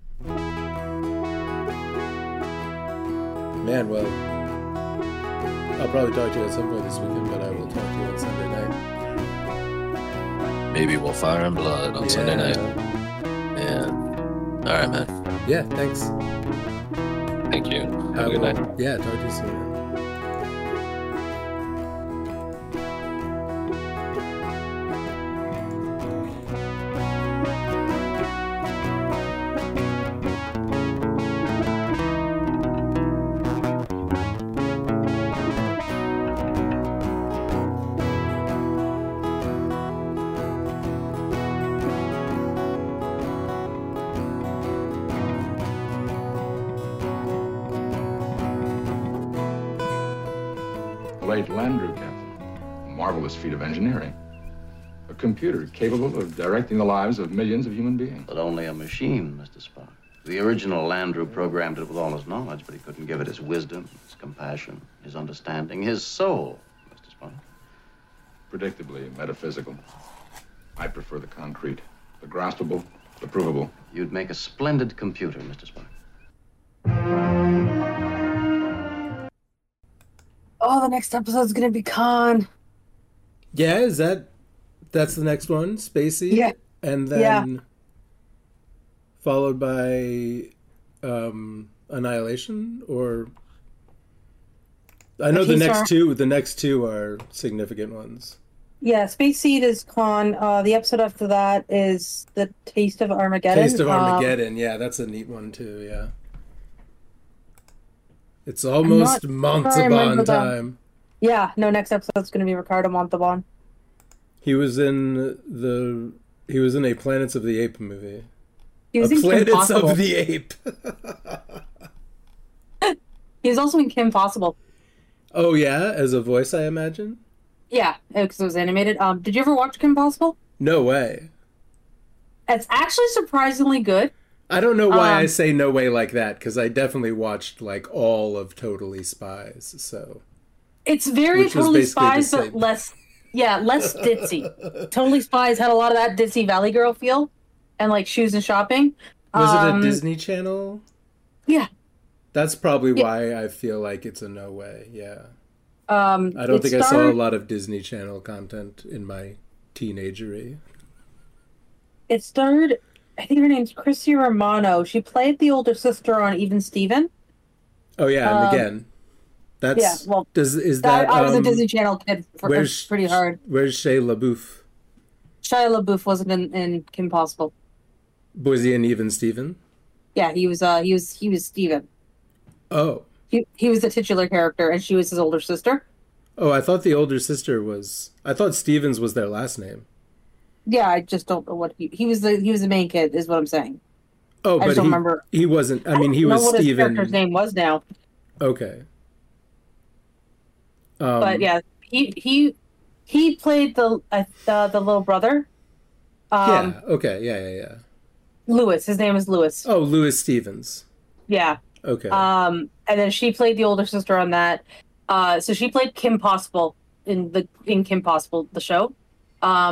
Man, well, I'll probably talk to you at some point this weekend, but I will talk to you on Sunday night. Maybe we'll Fire and Blood on Sunday night. Yeah. All right, man. Yeah, thanks. Thank you. Have a good night. Yeah, talk to you soon. Landru, Captain. A marvelous feat of engineering. A computer capable of directing the lives of millions of human beings. But only a machine, Mr. Spock. The original Landru programmed it with all his knowledge, but he couldn't give it his wisdom, his compassion, his understanding, his soul, Mr. Spock. Predictably metaphysical. I prefer the concrete, the graspable, the provable. You'd make a splendid computer, Mr. Spock. Oh, the next episode's gonna be Khan. Yeah, that's the next one, Spacey? Yeah. And then followed by Annihilation, or I know the next two are significant ones. Yeah, Space Seed is Khan. The episode after that is The Taste of Armageddon. Taste of Armageddon, yeah, that's a neat one too, yeah. It's almost Montalban time. Yeah, no, next episode's going to be Ricardo Montalban. He was in a Planets of the Apes movie. He was in Planets of the Apes. He was also in Kim Possible. Oh yeah, as a voice, I imagine. Yeah, because it was animated. Did you ever watch Kim Possible? No way. It's actually surprisingly good. I don't know why I say no way like that, because I definitely watched like all of Totally Spies, so it's very Totally Spies, but less ditzy. Totally Spies had a lot of that ditzy Valley Girl feel, and like Shoes and Shopping. Was it a Disney Channel? Yeah. That's probably why I feel like it's a no way. Yeah. I don't think I saw a lot of Disney Channel content in my teenagery. It starred, I think her name's Chrissy Romano. She played the older sister on Even Steven. Oh yeah, and again, that's well. I was a Disney Channel kid. Pretty hard. Where's Shia LaBeouf? Shia LaBeouf wasn't in Kim Possible. Was he in Even Steven? Yeah, he was Steven. Oh. He was the titular character, and she was his older sister. Oh, I thought the older sister was. I thought Stevens was their last name. Yeah, I just don't know what he was the main kid, is what I'm saying. Oh, but I don't remember. He wasn't. I mean, he was Steven. I don't know what his character's name was now. Okay. But yeah, he played the little brother. Yeah. Okay. Yeah. Lewis. His name is Lewis. Oh, Lewis Stevens. Yeah. Okay. And then she played the older sister on that. So she played Kim Possible in Kim Possible, the show.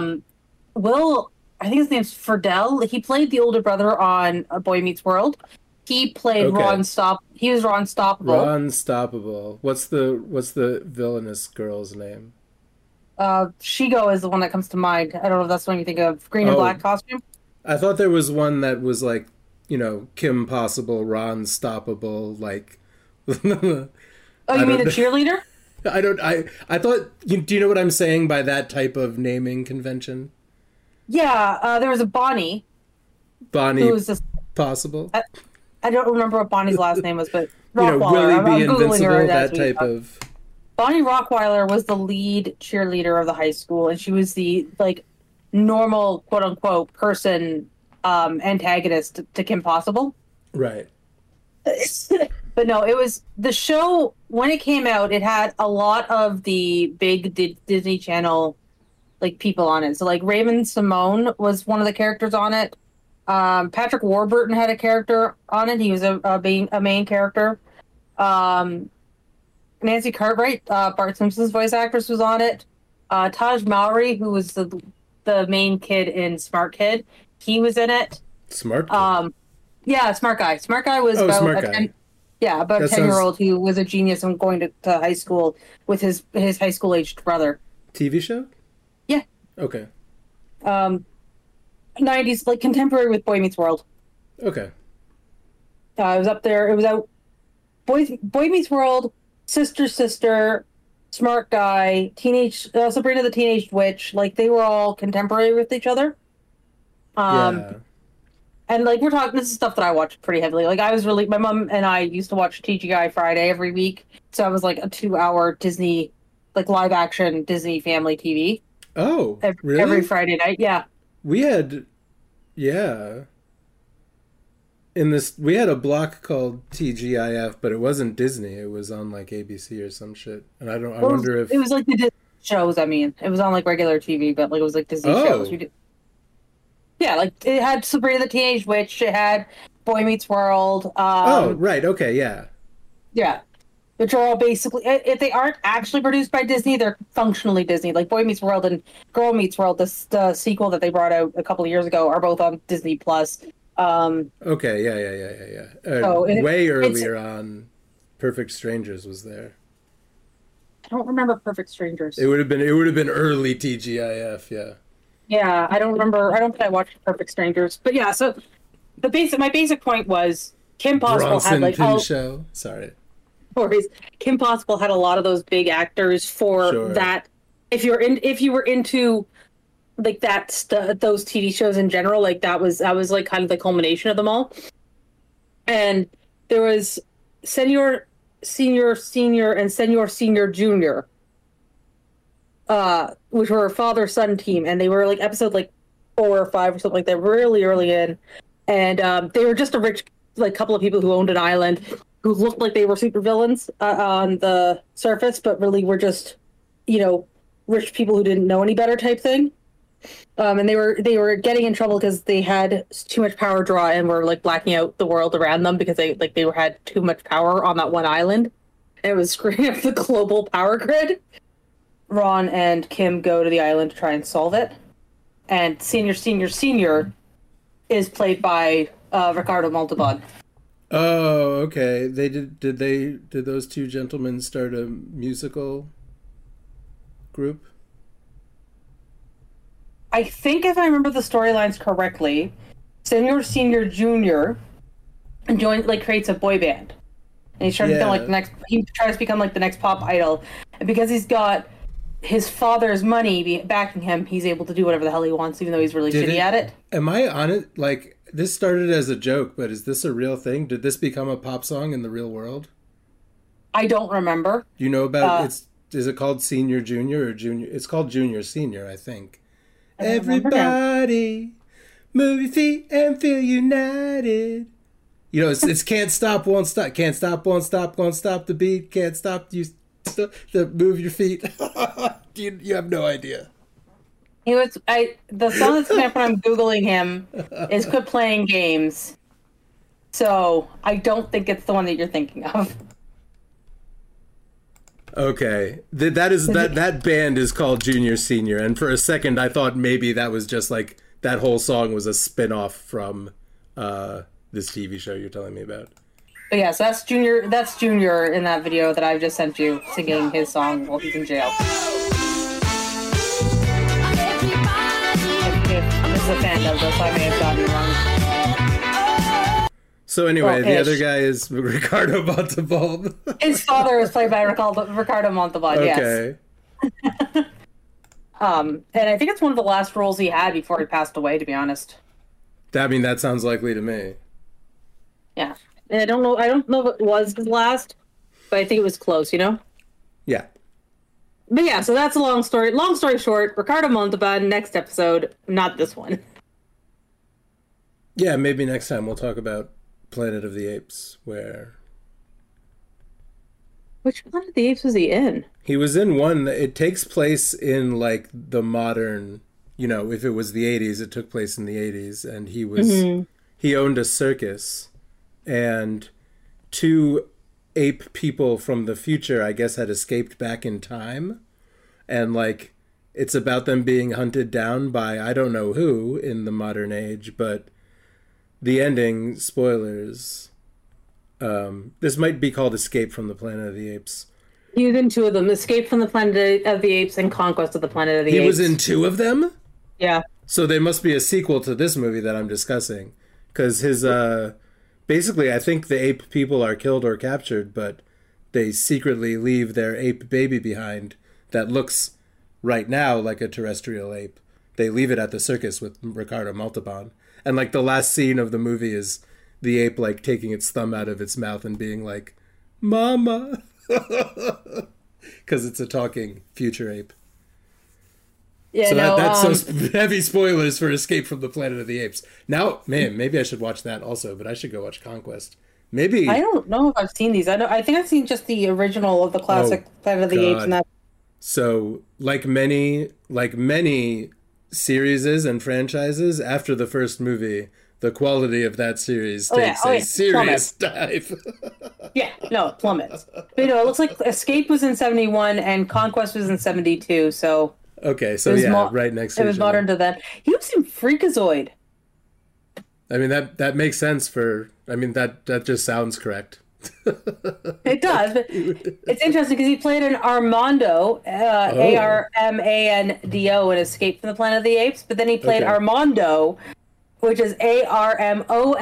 Will, I think his name's Ferdell. He played the older brother on Boy Meets World. He played Okay. He was Ron Stoppable. Ron Stoppable. What's the villainous girl's name? Shigo is the one that comes to mind. I don't know if that's the one you think of. Green and Oh. black costume. I thought there was one that was like, Kim Possible, Ron Stoppable, like. Oh, you mean the cheerleader? I thought. Do you know what I'm saying by that type of naming convention? Yeah, there was a Bonnie. Bonnie Who was this? Possible. I don't remember what Bonnie's last name was, but Rockweiler. Willie I'm be Googling her invincible. as That we type talk. of. Bonnie Rockweiler was the lead cheerleader of the high school, and she was the normal quote unquote person antagonist to Kim Possible. Right. But no, it was the show when it came out. It had a lot of the big Disney Channel people on it. So Raymond Simone was one of the characters on it. Patrick Warburton had a character on it. He was a main character. Nancy Cartwright, Bart Simpson's voice actress, was on it. Taj Mowry, who was the main kid in Smart Kid, he was in it. Smart Kid. Yeah, Smart Guy. Smart Guy was about Smart Guy. about a 10-year-old who was a genius and going to high school with his high school aged brother. TV show? Yeah. Okay. 90s, contemporary with Boy Meets World. Okay. It was up there. It was out. Boy Meets World, Sister, Smart Guy, Sabrina the Teenage Witch. They were all contemporary with each other. Yeah. And we're talking, this is stuff that I watched pretty heavily. My mom and I used to watch TGI Friday every week. So I was a 2-hour Disney, live action Disney family TV. Oh, really? Every Friday night. Yeah. We had a block called TGIF, but it wasn't Disney. It was on ABC or some shit. And I wonder if it was the Disney shows. I mean, it was on regular TV, but it was Disney shows. Yeah, it had Sabrina the Teenage Witch. It had Boy Meets World. Oh, right. Okay, yeah. Yeah. Which are all basically, if they aren't actually produced by Disney, they're functionally Disney. Boy Meets World and Girl Meets World, the sequel that they brought out a couple of years ago, are both on Disney Plus. Okay, yeah. Way earlier on, Perfect Strangers was there. I don't remember Perfect Strangers. It would have been early TGIF, yeah. Yeah, I don't remember. I don't think I watched Perfect Strangers. But yeah, so my basic point was Kim Possible Bronson had Pinchot. Sorry. Kim Possible had a lot of those big actors for that. If you were into those TV shows in general, that was kind of the culmination of them all. And there was Senior, and Senior Junior, which were a father-son team, and they were episode 4 or 5 or something like that, really early in. And they were just a rich couple of people who owned an island who looked like they were supervillains on the surface, but really were just, rich people who didn't know any better type thing. And they were getting in trouble because they had too much power draw and were blacking out the world around them because they had too much power on that one island. And it was screwing up the global power grid. Ron and Kim go to the island to try and solve it. And Senior is played by Ricardo Montalban. Oh, okay. Did those two gentlemen start a musical group? I think if I remember the storylines correctly, Senior Junior creates a boy band. And he's trying to become he tries to become the next pop idol. And because he's got his father's money backing him, he's able to do whatever the hell he wants, even though he's really shitty at it. Am I on it? This started as a joke, but is this a real thing? Did this become a pop song in the real world? I don't remember. You know about is it called Senior Junior or Junior? It's called Junior Senior, I think. Everybody, move your feet and feel united. It's can't stop, won't stop, can't stop, won't stop the beat, can't stop you. Move your feet. You have no idea. The song that's coming up when I'm Googling him is Quit Playing Games. So I don't think it's the one that you're thinking of. Okay. That band is called Junior Senior, and for a second I thought maybe that was just that whole song was a spin-off from this TV show you're telling me about. But yeah, so that's Junior. That's Junior in that video that I've just sent you, singing his song while he's in jail. If this is a fan of this, I may have gotten it wrong. So anyway, the other guy is Ricardo Montalban. His father is played by Ricardo Montalban. Okay. Yes. And I think it's one of the last roles he had before he passed away. To be honest. I mean, that sounds likely to me. Yeah. I don't know if it was his last, but I think it was close, you know? Yeah. But yeah, so that's a long story. Long story short, Ricardo Montalban, next episode, not this one. Yeah, maybe next time we'll talk about Planet of the Apes, where... Which Planet of the Apes was he in? He was in one that it takes place in, like, the modern... You know, if it was the 80s, it took place in the 80s, and he was... He owned a circus. And 2 ape people from the future, I guess, had escaped back in time. And, like, it's about them being hunted down by I don't know who in the modern age. But the ending, spoilers, this might be called Escape from the Planet of the Apes. He was in 2 of them. Escape from the Planet of the Apes and Conquest of the Planet of the Apes. He was in 2 of them? Yeah. So there must be a sequel to this movie that I'm discussing. Because his... Basically, I think the ape people are killed or captured, but they secretly leave their ape baby behind that looks right now like a terrestrial ape. They leave it at the circus with Ricardo Montalban. And like the last scene of the movie is the ape like taking its thumb out of its mouth and being like, "Mama." Because it's a talking future ape. Yeah, so no, that's so heavy spoilers for Escape from the Planet of the Apes. Now, man, maybe I should watch that also, but I should go watch Conquest. Maybe I don't know if I've seen these. I think I've seen just the original of the classic Planet of the Apes, and that. So, like many series and franchises, after the first movie, the quality of that series takes a serious dive. Yeah, no, it plummets. But you know, it looks like Escape was in 71 and Conquest was in 72. So. Okay, so right next to each other. It was modern to that. He was in Freakazoid. I mean, that makes sense for... I mean, that just sounds correct. It does, but it's interesting because he played an Armando, Armando in Escape from the Planet of the Apes, but then he played Armando, which is Armondo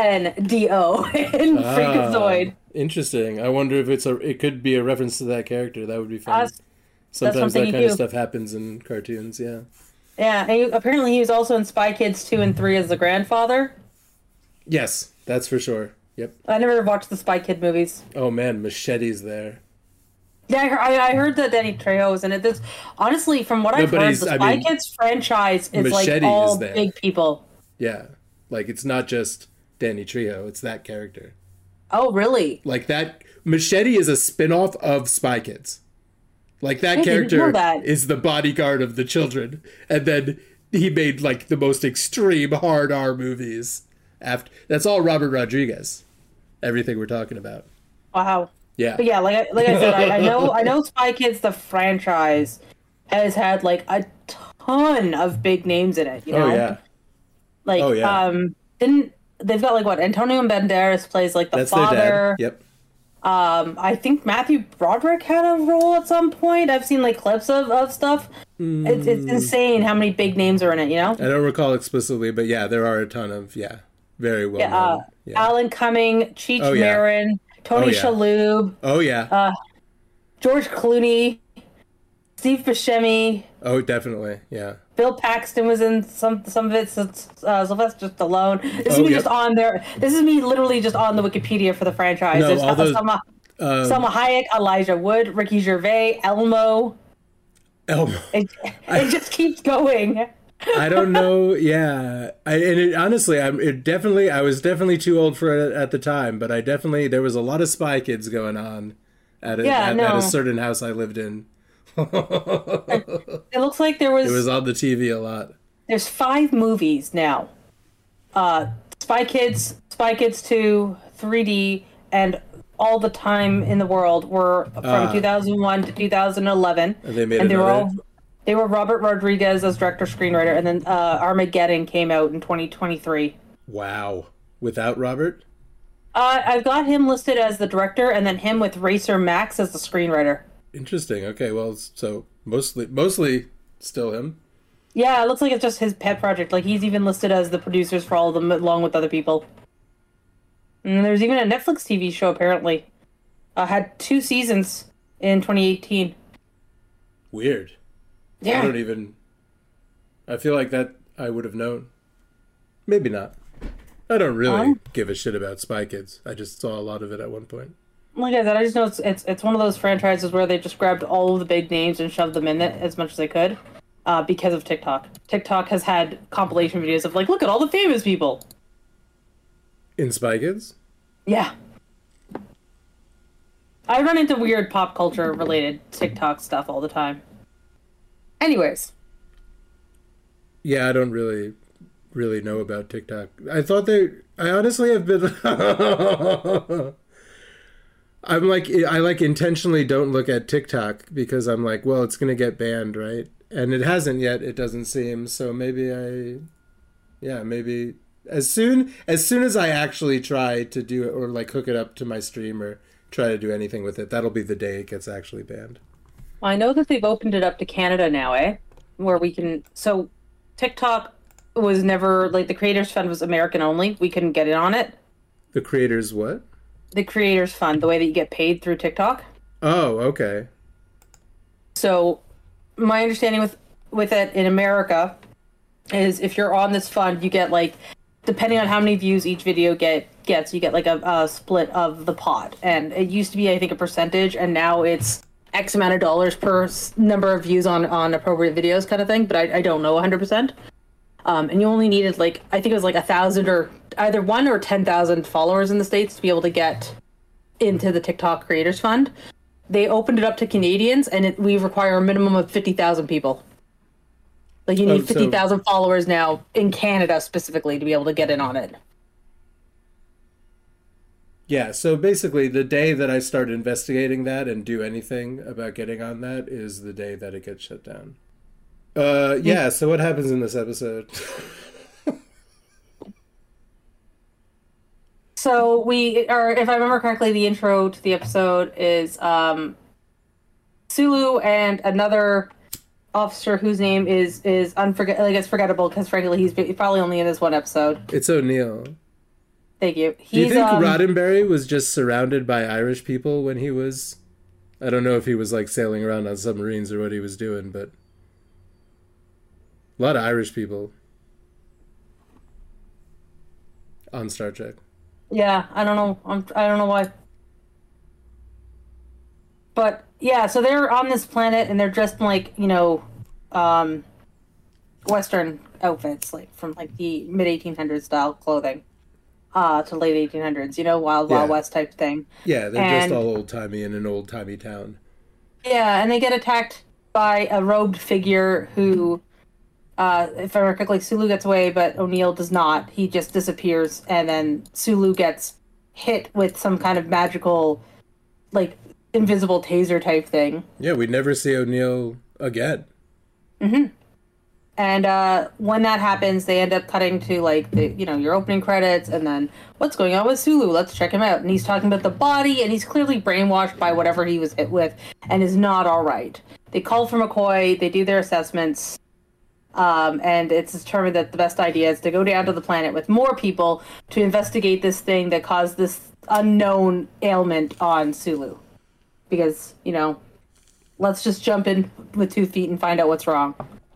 in Freakazoid. Interesting. I wonder if it could be a reference to that character. That would be fun. Sometimes that kind of stuff happens in cartoons, yeah. Yeah, and apparently he was also in Spy Kids 2 and 3 as the grandfather. Yes, that's for sure. Yep. I never watched the Spy Kid movies. Oh man, Machete's there. Yeah, I heard that Danny Trejo was in it. This, honestly, from what I've heard, the Spy Kids franchise is like all big people. Yeah, like it's not just Danny Trejo, it's that character. Oh, really? Like that, Machete is a spin-off of Spy Kids. Like that character is the bodyguard of the children, and then he made like the most extreme hard R movies. That's all Robert Rodriguez. Everything we're talking about. Wow. Yeah. But yeah, like I said, I know Spy Kids the franchise has had like a ton of big names in it. You know? Oh yeah. Like they've got like what Antonio Banderas plays like the father. Their dad. Yep. I think Matthew Broderick had a role at some point. I've seen like clips of stuff. It's insane how many big names are in it, you know? I don't recall explicitly, but yeah, there are a ton of, very well known. Alan Cumming, Cheech Marin, Tony Shalhoub. Oh, yeah. George Clooney, Steve Buscemi. Oh, definitely, yeah. Bill Paxton was in some of it. Sylvester Stallone. This is me just on there. This is me literally just on the Wikipedia for the franchise. No, There's Selma Hayek, Elijah Wood, Ricky Gervais, Elmo. It just keeps going. I don't know. Yeah, honestly, I was definitely too old for it at the time, but there was a lot of Spy Kids going on at a certain house I lived in. It looks like it was on the TV a lot. There's 5 movies now. Spy Kids 2, 3D, and All the Time in the World were from 2001 to 2011. And they made another? They were Robert Rodriguez as director screenwriter, and then Armageddon came out in 2023. Wow. Without Robert? I've got him listed as the director, and then him with Racer Max as the screenwriter. Interesting. Okay, well, so mostly still him. Yeah, it looks like it's just his pet project. Like, he's even listed as the producers for all of them, along with other people. And there's even a Netflix TV show, apparently. Had 2 seasons in 2018. Weird. Yeah. I feel like that I would have known. Maybe not. I don't really give a shit about Spy Kids. I just saw a lot of it at one point. Like I said, I just know it's one of those franchises where they just grabbed all of the big names and shoved them in it as much as they could because of TikTok. TikTok has had compilation videos of, like, look at all the famous people. In Spy Kids? Yeah. I run into weird pop culture related TikTok stuff all the time. Anyways. Yeah, I don't really know about TikTok. I honestly have been I intentionally don't look at TikTok because I'm like, well, it's going to get banned, right? And it hasn't yet, it doesn't seem. So maybe as soon as I actually try to do it or like hook it up to my stream or try to do anything with it, that'll be the day it gets actually banned. I know that they've opened it up to Canada now, where we can. So TikTok was never, like, the Creators Fund was American only. We couldn't get it on it. The Creators what? The Creators Fund, the way that you get paid through TikTok. Oh, okay. So my understanding with it in America is if you're on this fund, you get, like, depending on how many views each video gets, you get like a split of the pot. And it used to be, I think, a percentage, and now it's X amount of dollars per number of views on appropriate videos kind of thing, but I don't know 100%. And you only needed, like, I think it was like 1,000 or either 1 or 10,000 followers in the States to be able to get into the TikTok Creators Fund. They opened it up to Canadians, and we require a minimum of 50,000 people. Like, you need 50,000 followers now in Canada specifically to be able to get in on it. Yeah, so basically the day that I start investigating that and do anything about getting on that is the day that it gets shut down. Yeah, so what happens in this episode? So if I remember correctly, the intro to the episode is Sulu and another officer whose name is it's forgettable because frankly he's probably only in this one episode. It's O'Neill. Thank you. Do you think Roddenberry was just surrounded by Irish people when he was... I don't know if he was like sailing around on submarines or what he was doing, but a lot of Irish people on Star Trek. Yeah, I don't know. I don't know why. But yeah, so they're on this planet and they're dressed in, like, Western outfits, like from like the mid 1800s style clothing, to late 1800s, Wild West type thing. Yeah, they're just all old timey in an old timey town. Yeah, and they get attacked by a robed figure who, if I remember correctly, Sulu gets away, but O'Neill does not. He just disappears, and then Sulu gets hit with some kind of magical, like, invisible taser type thing. Yeah, we never see O'Neill again. Mm-hmm. And when that happens, they end up cutting to, like, your opening credits, and then, what's going on with Sulu? Let's check him out. And he's talking about the body, and he's clearly brainwashed by whatever he was hit with, and is not all right. They call for McCoy, they do their assessments, and it's determined that the best idea is to go down to the planet with more people to investigate this thing that caused this unknown ailment on Sulu. Because, let's just jump in with 2 feet and find out what's wrong.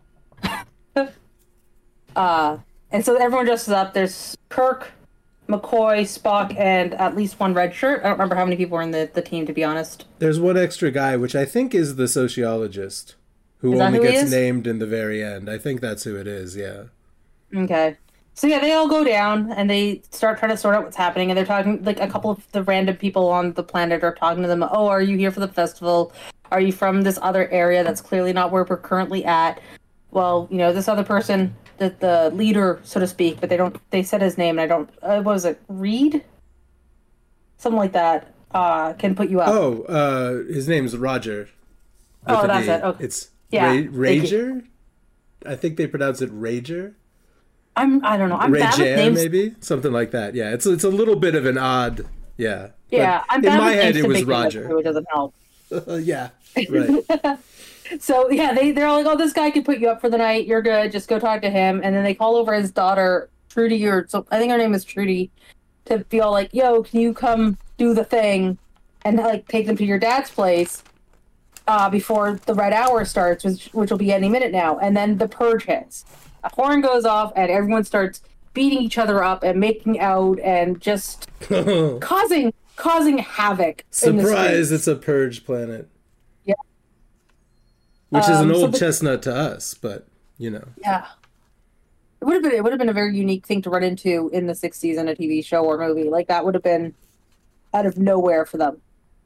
And so everyone dresses up. There's Kirk, McCoy, Spock, and at least one red shirt. I don't remember how many people were in the team, to be honest. There's one extra guy, which I think is the sociologist, who only gets named in the very end. I think that's who it is, yeah. Okay. So yeah, they all go down, and they start trying to sort out what's happening, and they're talking, like, a couple of the random people on the planet are talking to them, oh, are you here for the festival? Are you from this other area that's clearly not where we're currently at? Well, this other person, the leader, so to speak, but they said his name, and I don't, what was it, Reed? Something like that, can put you up. Oh, his name's Roger. Oh, that's it, okay. It's Rager? I think they pronounce it Rager. I don't know. I'm Ray bad with Jan, names. maybe something like that. Yeah, it's a little bit of an odd. Yeah. Yeah, But I'm in bad my with head, names it to was begin with, Roger. so it doesn't help. Yeah. Right. So yeah, they're like, oh, this guy can put you up for the night. You're good. Just go talk to him. And then they call over his daughter, Trudy, or so I think her name is Trudy, to be all like, yo, can you come do the thing and like take them to your dad's place before the red hour starts, which will be any minute now. And then the purge hits. A horn goes off and everyone starts beating each other up and making out and just causing havoc. Surprise! It's a purge planet. Yeah. Which is an old chestnut to us, but you know. Yeah. It would have been a very unique thing to run into in the 60s in a TV show or movie. Like that would have been out of nowhere for them.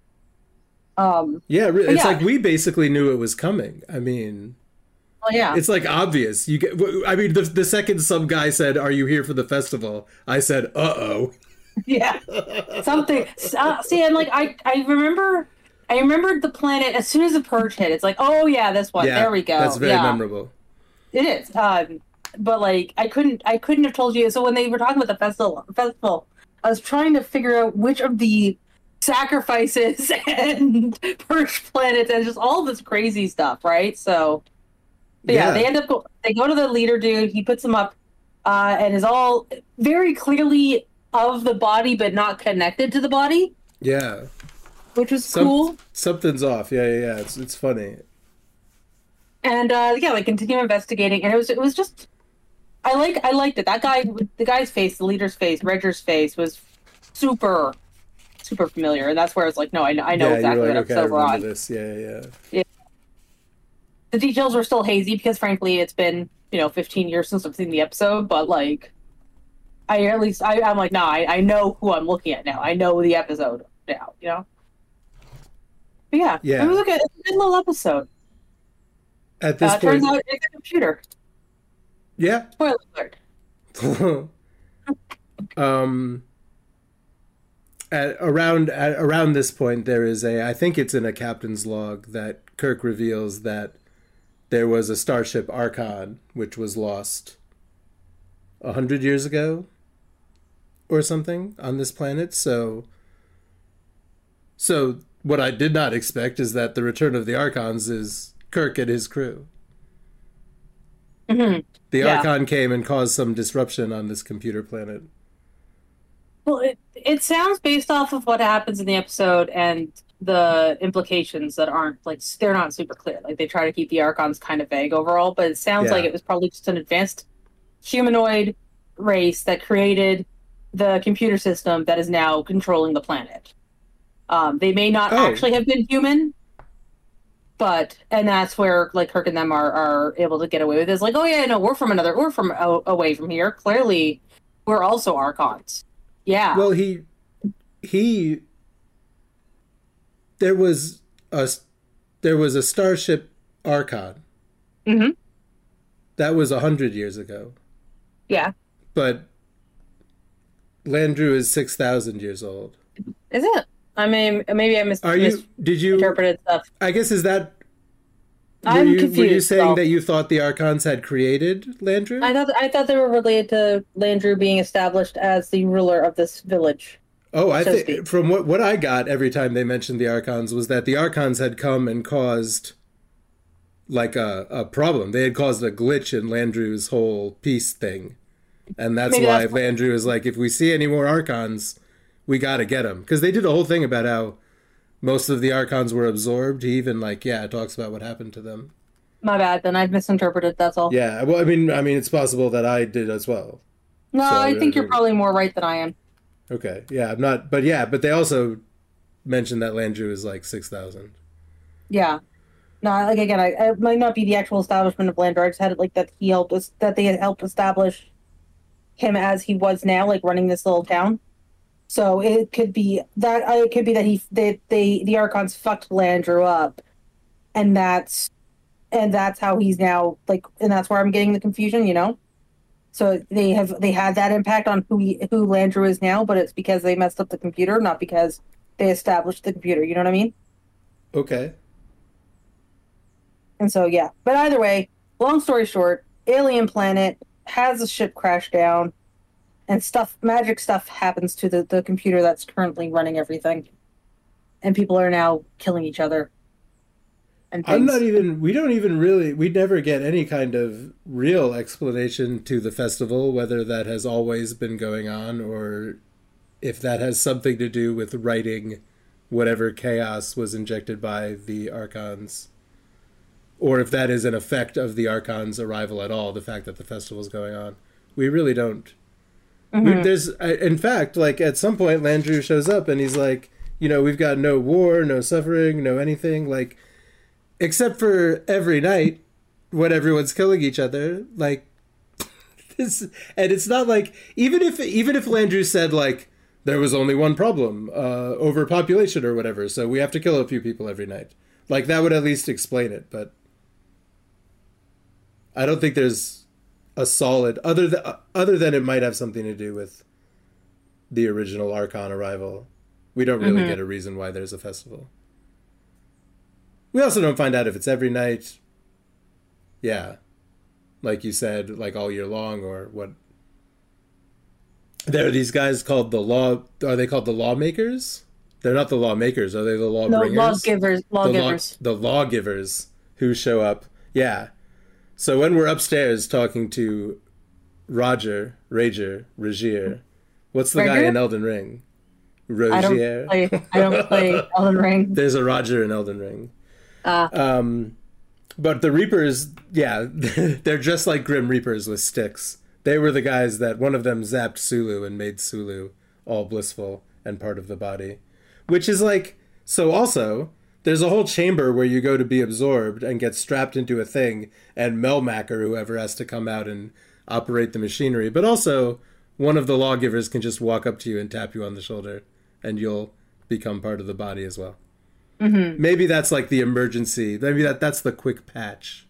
Yeah, it's like we basically knew it was coming. I mean, well, yeah, it's like obvious. I mean, the second some guy said, "Are you here for the festival?" I said, "Uh-oh." Yeah, something. See, and like I remembered the planet as soon as the purge hit. It's like, oh yeah, this one. Yeah, there we go. That's very memorable. It is. But like I couldn't have told you. So when they were talking about the festival, I was trying to figure out which of the sacrifices and purge planets and just all this crazy stuff, right? So yeah, they end up they go to the leader dude. He puts them up, and is all very clearly of the body but not connected to the body. Yeah, which was cool. Something's off. Yeah. It's funny. And yeah, like continue investigating, and it was just I liked it. That guy, the guy's face, the leader's face, Reger's face was super familiar, and that's where it's like, no, I know exactly what episode we're on. This. Yeah. The details were still hazy because, frankly, it's been 15 years since I've seen the episode. But like, I'm like, nah, I know who I'm looking at now. I know the episode now. But yeah. I mean, look at it's a good little episode. At this point, turns out it's a computer. Yeah. Spoiler alert. At around this point, there is I think it's in a captain's log that Kirk reveals that there was a starship Archon which was lost 100 years ago or something on this planet. So what I did not expect is that the return of the Archons is Kirk and his crew. Mm-hmm. The Archon came and caused some disruption on this computer planet. Well, it sounds based off of what happens in the episode and the implications that aren't like they're not super clear. Like they try to keep the Archons kind of vague overall, but it sounds like it was probably just an advanced humanoid race that created the computer system that is now controlling the planet. They may not actually have been human, and that's where like Kirk and them are able to get away with it. It's like, oh yeah, no, we're from away from here. Clearly, we're also Archons. Yeah. Well, there was a starship Archon. Mm-hmm. That was 100 years ago. Yeah. But Landru is 6,000 years old. Is it? I mean, maybe I misinterpreted stuff. I guess is that. I'm confused. Were you saying that you thought the Archons had created Landru? I thought they were related to Landru being established as the ruler of this village. Oh, I think from what I got every time they mentioned the Archons was that the Archons had come and caused like a problem. They had caused a glitch in Landru's whole peace thing, and that's why Landru is like, if we see any more Archons, we got to get them, because they did a whole thing about how most of the Archons were absorbed. He even talks about what happened to them. My bad, then I've misinterpreted, that's all. Yeah, well, I mean, it's possible that I did as well. No, so, I think you're probably more right than I am. Okay, yeah, I'm not, but they also mentioned that Landru is like 6,000. Yeah. No, like again, it might not be the actual establishment of Landru. I just had it like that they had helped establish him as he was now, like running this little town. So it could be that the Archons fucked Landru up, and that's how he's now like, and that's where I'm getting the confusion, So they had that impact on who Landru is now, but it's because they messed up the computer, not because they established the computer. You know what I mean? Okay. And so yeah, but either way, long story short, alien planet. has a ship crash down, and magic stuff happens to the computer that's currently running everything, and people are now killing each other. We never get any kind of real explanation to the festival, whether that has always been going on or if that has something to do with righting whatever chaos was injected by the Archons, or if that is an effect of the Archons' arrival at all, the fact that the festival's going on. We really don't. In fact, like, at some point, Landru shows up and he's like, we've got no war, no suffering, no anything, like, except for every night when everyone's killing each other, like, this, and it's not like, even if Landru said, like, there was only one problem, overpopulation or whatever, so we have to kill a few people every night. Like, that would at least explain it, but I don't think there's a solid, other than it might have something to do with the original Archon arrival. We don't really get a reason why there's a festival. We also don't find out if it's every night. Yeah. Like you said, like all year long, or what. There are these guys called are they called the lawmakers? They're not the lawmakers, are they the law bringers? No, lawgivers. The lawgivers who show up. Yeah. So when we're upstairs talking to Rajier, what's the guy in Elden Ring? Rogier? I don't play Elden Ring. There's a Roger in Elden Ring. But the Reapers, yeah, they're just like Grim Reapers with sticks. They were the guys that one of them zapped Sulu and made Sulu all blissful and part of the body. Which is like, so also, there's a whole chamber where you go to be absorbed and get strapped into a thing, and Melmac or whoever has to come out and operate the machinery. But also, one of the lawgivers can just walk up to you and tap you on the shoulder, and you'll become part of the body as well. Mm-hmm. Maybe that's like the emergency. Maybe that's the quick patch.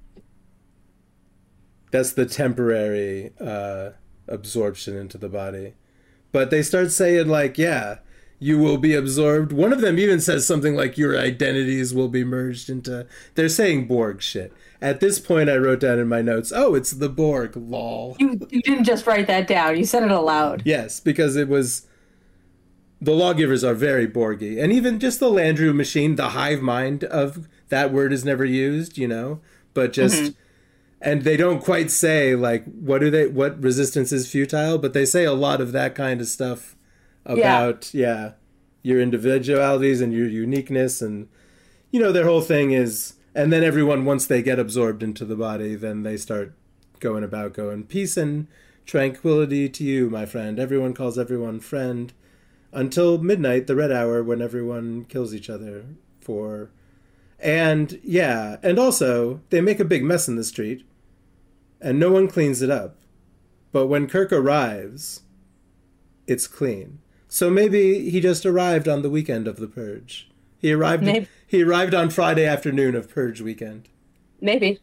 That's the temporary absorption into the body. But they start saying, like, yeah, you will be absorbed. One of them even says something like your identities will be merged into... They're saying Borg shit. At this point, I wrote down in my notes, oh, it's the Borg, lol. You didn't just write that down. You said it aloud. Yes, because it was... The lawgivers are very Borgy. And even just the Landru machine, the hive mind of that word is never used, But just... And they don't quite say, like, what resistance is futile, but they say a lot of that kind of stuff about, your individualities and your uniqueness. And, their whole thing is, and then everyone, once they get absorbed into the body, then they start going, peace and tranquility to you, my friend. Everyone calls everyone friend. Until midnight, the red hour, when everyone kills each other for... And, and also, they make a big mess in the street, and no one cleans it up. But when Kirk arrives, it's clean. So maybe he just arrived on the weekend of the Purge. He arrived on Friday afternoon of Purge weekend. Maybe.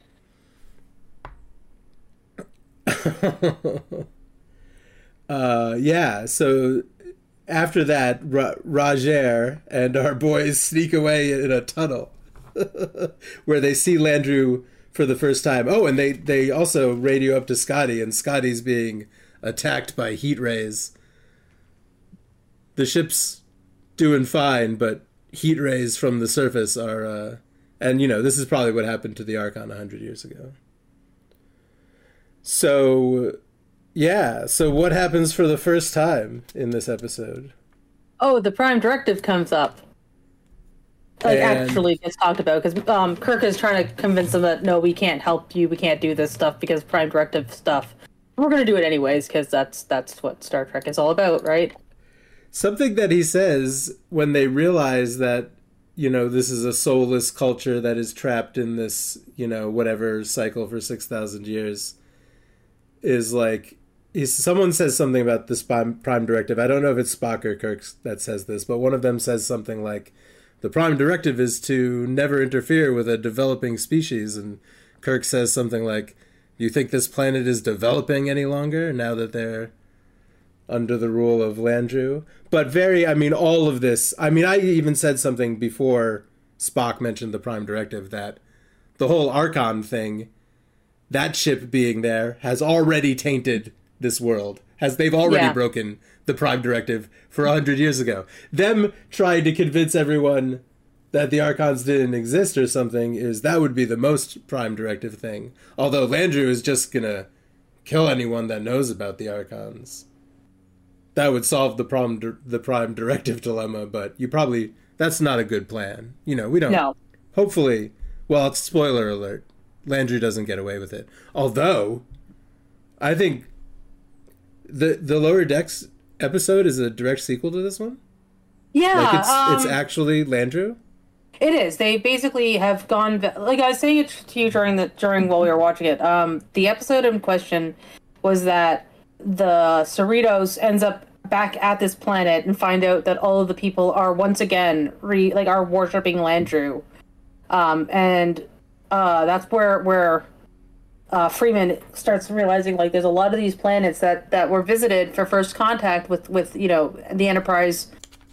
So after that, Rajier and our boys sneak away in a tunnel where they see Landru for the first time. Oh, and they also radio up to Scotty, and Scotty's being attacked by heat rays. The ship's doing fine, but heat rays from the surface are... and, this is probably what happened to the Archon 100 years ago. So, so what happens for the first time in this episode? Oh, the Prime Directive comes up. Actually gets talked about, because Kirk is trying to convince them that, no, we can't help you, we can't do this stuff because Prime Directive stuff. We're going to do it anyways, because that's what Star Trek is all about, right? Something that he says when they realize that, this is a soulless culture that is trapped in this, whatever cycle for 6,000 years, is like, someone says something about this Prime Directive. I don't know if it's Spock or Kirk that says this, but one of them says something like, the Prime Directive is to never interfere with a developing species. And Kirk says something like, do you think this planet is developing any longer now that they're under the rule of Landru? But all of this, I even said something before Spock mentioned the Prime Directive, that the whole Archon thing, that ship being there has already tainted this world. They've already broken the Prime Directive for 100 years ago. Them trying to convince everyone that the Archons didn't exist or something that would be the most Prime Directive thing. Although Landru is just gonna kill anyone that knows about the Archons. That would solve the Prime Directive dilemma, but that's not a good plan. We don't. No. Hopefully, well, it's spoiler alert. Landru doesn't get away with it. Although, I think the Lower Decks episode is a direct sequel to this one. Yeah, it's actually Landru. It is. They basically have gone, like I was saying it to you during while we were watching it. The episode in question was that the Cerritos ends up back at this planet and find out that all of the people are once again are worshipping Landru, and that's where Freeman starts realizing like there's a lot of these planets that were visited for first contact with the Enterprise.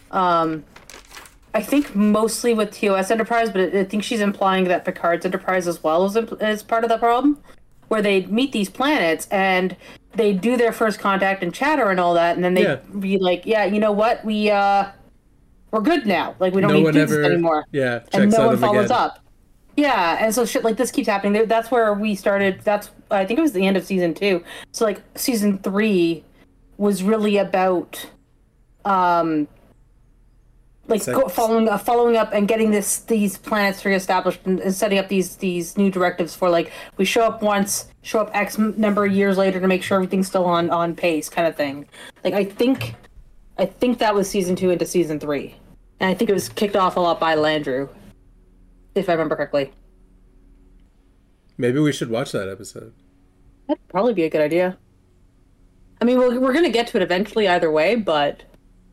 I think mostly with TOS Enterprise, but I think she's implying that Picard's Enterprise as well is part of the problem, where they meet these planets and they do their first contact and chatter and all that, and then they be like, yeah, you know what, we're good now. Like, we don't need to do this anymore. Yeah, and no one follows again. up. Yeah, and so shit like this keeps happening. That's where we started. I think it was the end of season 2. So like season 3 was really about following up and getting these planets reestablished and setting up these new directives for like we show up once, show up X number of years later to make sure everything's still on pace kind of thing. Like I think that was season 2 into season 3, and I think it was kicked off a lot by Landru, if I remember correctly. Maybe we should watch that episode. That'd probably be a good idea. I mean, we're going to get to it eventually either way, but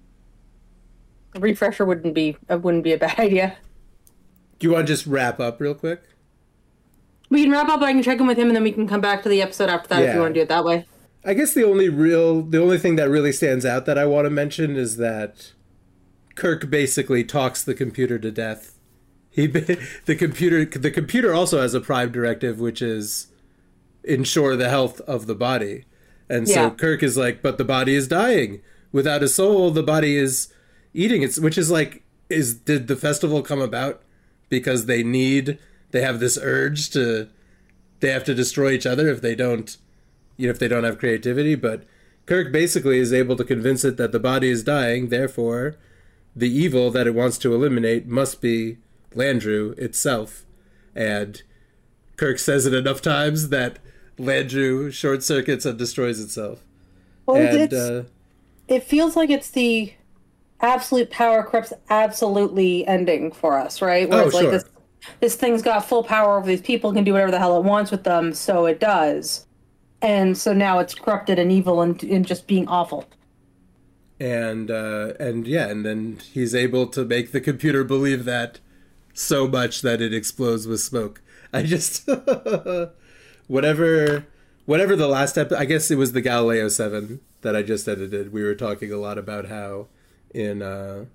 a refresher wouldn't be a bad idea. Do you want to just wrap up real quick? We can wrap up. I can check in with him, and then we can come back to the episode after that if you want to do it that way. I guess the only thing that really stands out that I want to mention is that Kirk basically talks the computer to death. The computer also has a Prime Directive, which is ensure the health of the body. And so Kirk is like, but the body is dying. Without a soul, the body is eating it, which is like, did the festival come about because they have this urge they have to destroy each other if they don't have creativity? But Kirk basically is able to convince it that the body is dying, therefore the evil that it wants to eliminate must be Landru itself. And Kirk says it enough times that Landru short circuits and destroys itself. Well, it feels like it's the absolute power corrupts absolutely ending for us, right? Where it's like this thing's got full power over these people, can do whatever the hell it wants with them, so it does. And so now it's corrupted and evil and just being awful. And then he's able to make the computer believe that so much that it explodes with smoke. I just whatever the last I guess it was the Galileo 7 that I just edited. We were talking a lot about how in the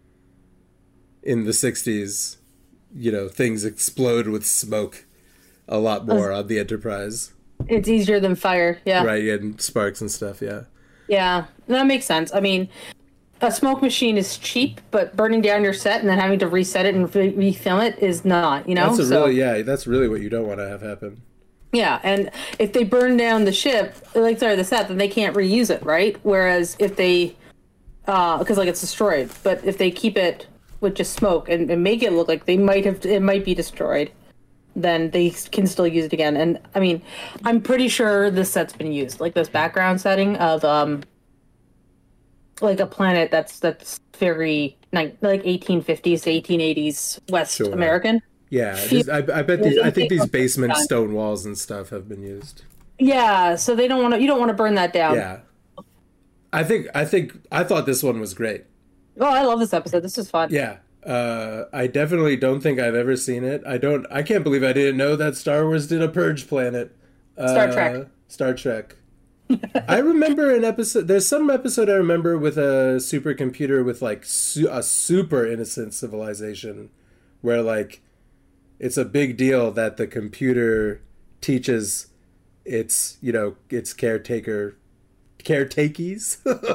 60s, things explode with smoke a lot more on the Enterprise. It's easier than fire, yeah. Right, and sparks and stuff, yeah. Yeah, that makes sense. I mean, a smoke machine is cheap, but burning down your set and then having to reset it and refilm it is not, That's really what you don't want to have happen. Yeah, and if they burn down the the set, then they can't reuse it, right? Whereas if they, because it's destroyed, but if they keep it with just smoke and make it look like it might be destroyed, then they can still use it again. And I mean, I'm pretty sure this set's been used, like this background setting of like a planet that's very like 1850s to 1880s West American. Yeah, I think these basement stone walls and stuff have been used. Yeah, so you don't want to burn that down. Yeah, I thought this one was great. Oh, I love this episode. This is fun. Yeah, I definitely don't think I've ever seen it. I can't believe I didn't know that Star Wars did a purge planet. Star Trek. I remember an episode. There's some episode I remember with a supercomputer with like a super innocent civilization, where like it's a big deal that the computer teaches its caretakies.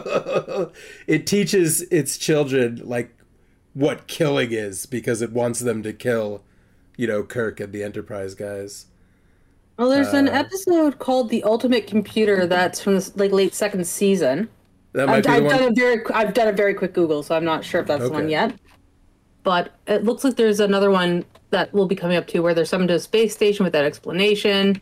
It teaches its children like what killing is because it wants them to kill, Kirk and the Enterprise guys. Well, there's an episode called "The Ultimate Computer" that's from the late second season. That might I've done a very quick Google, so I'm not sure if that's the one yet. But it looks like there's another one that will be coming up too, where they're summoned to a space station without explanation.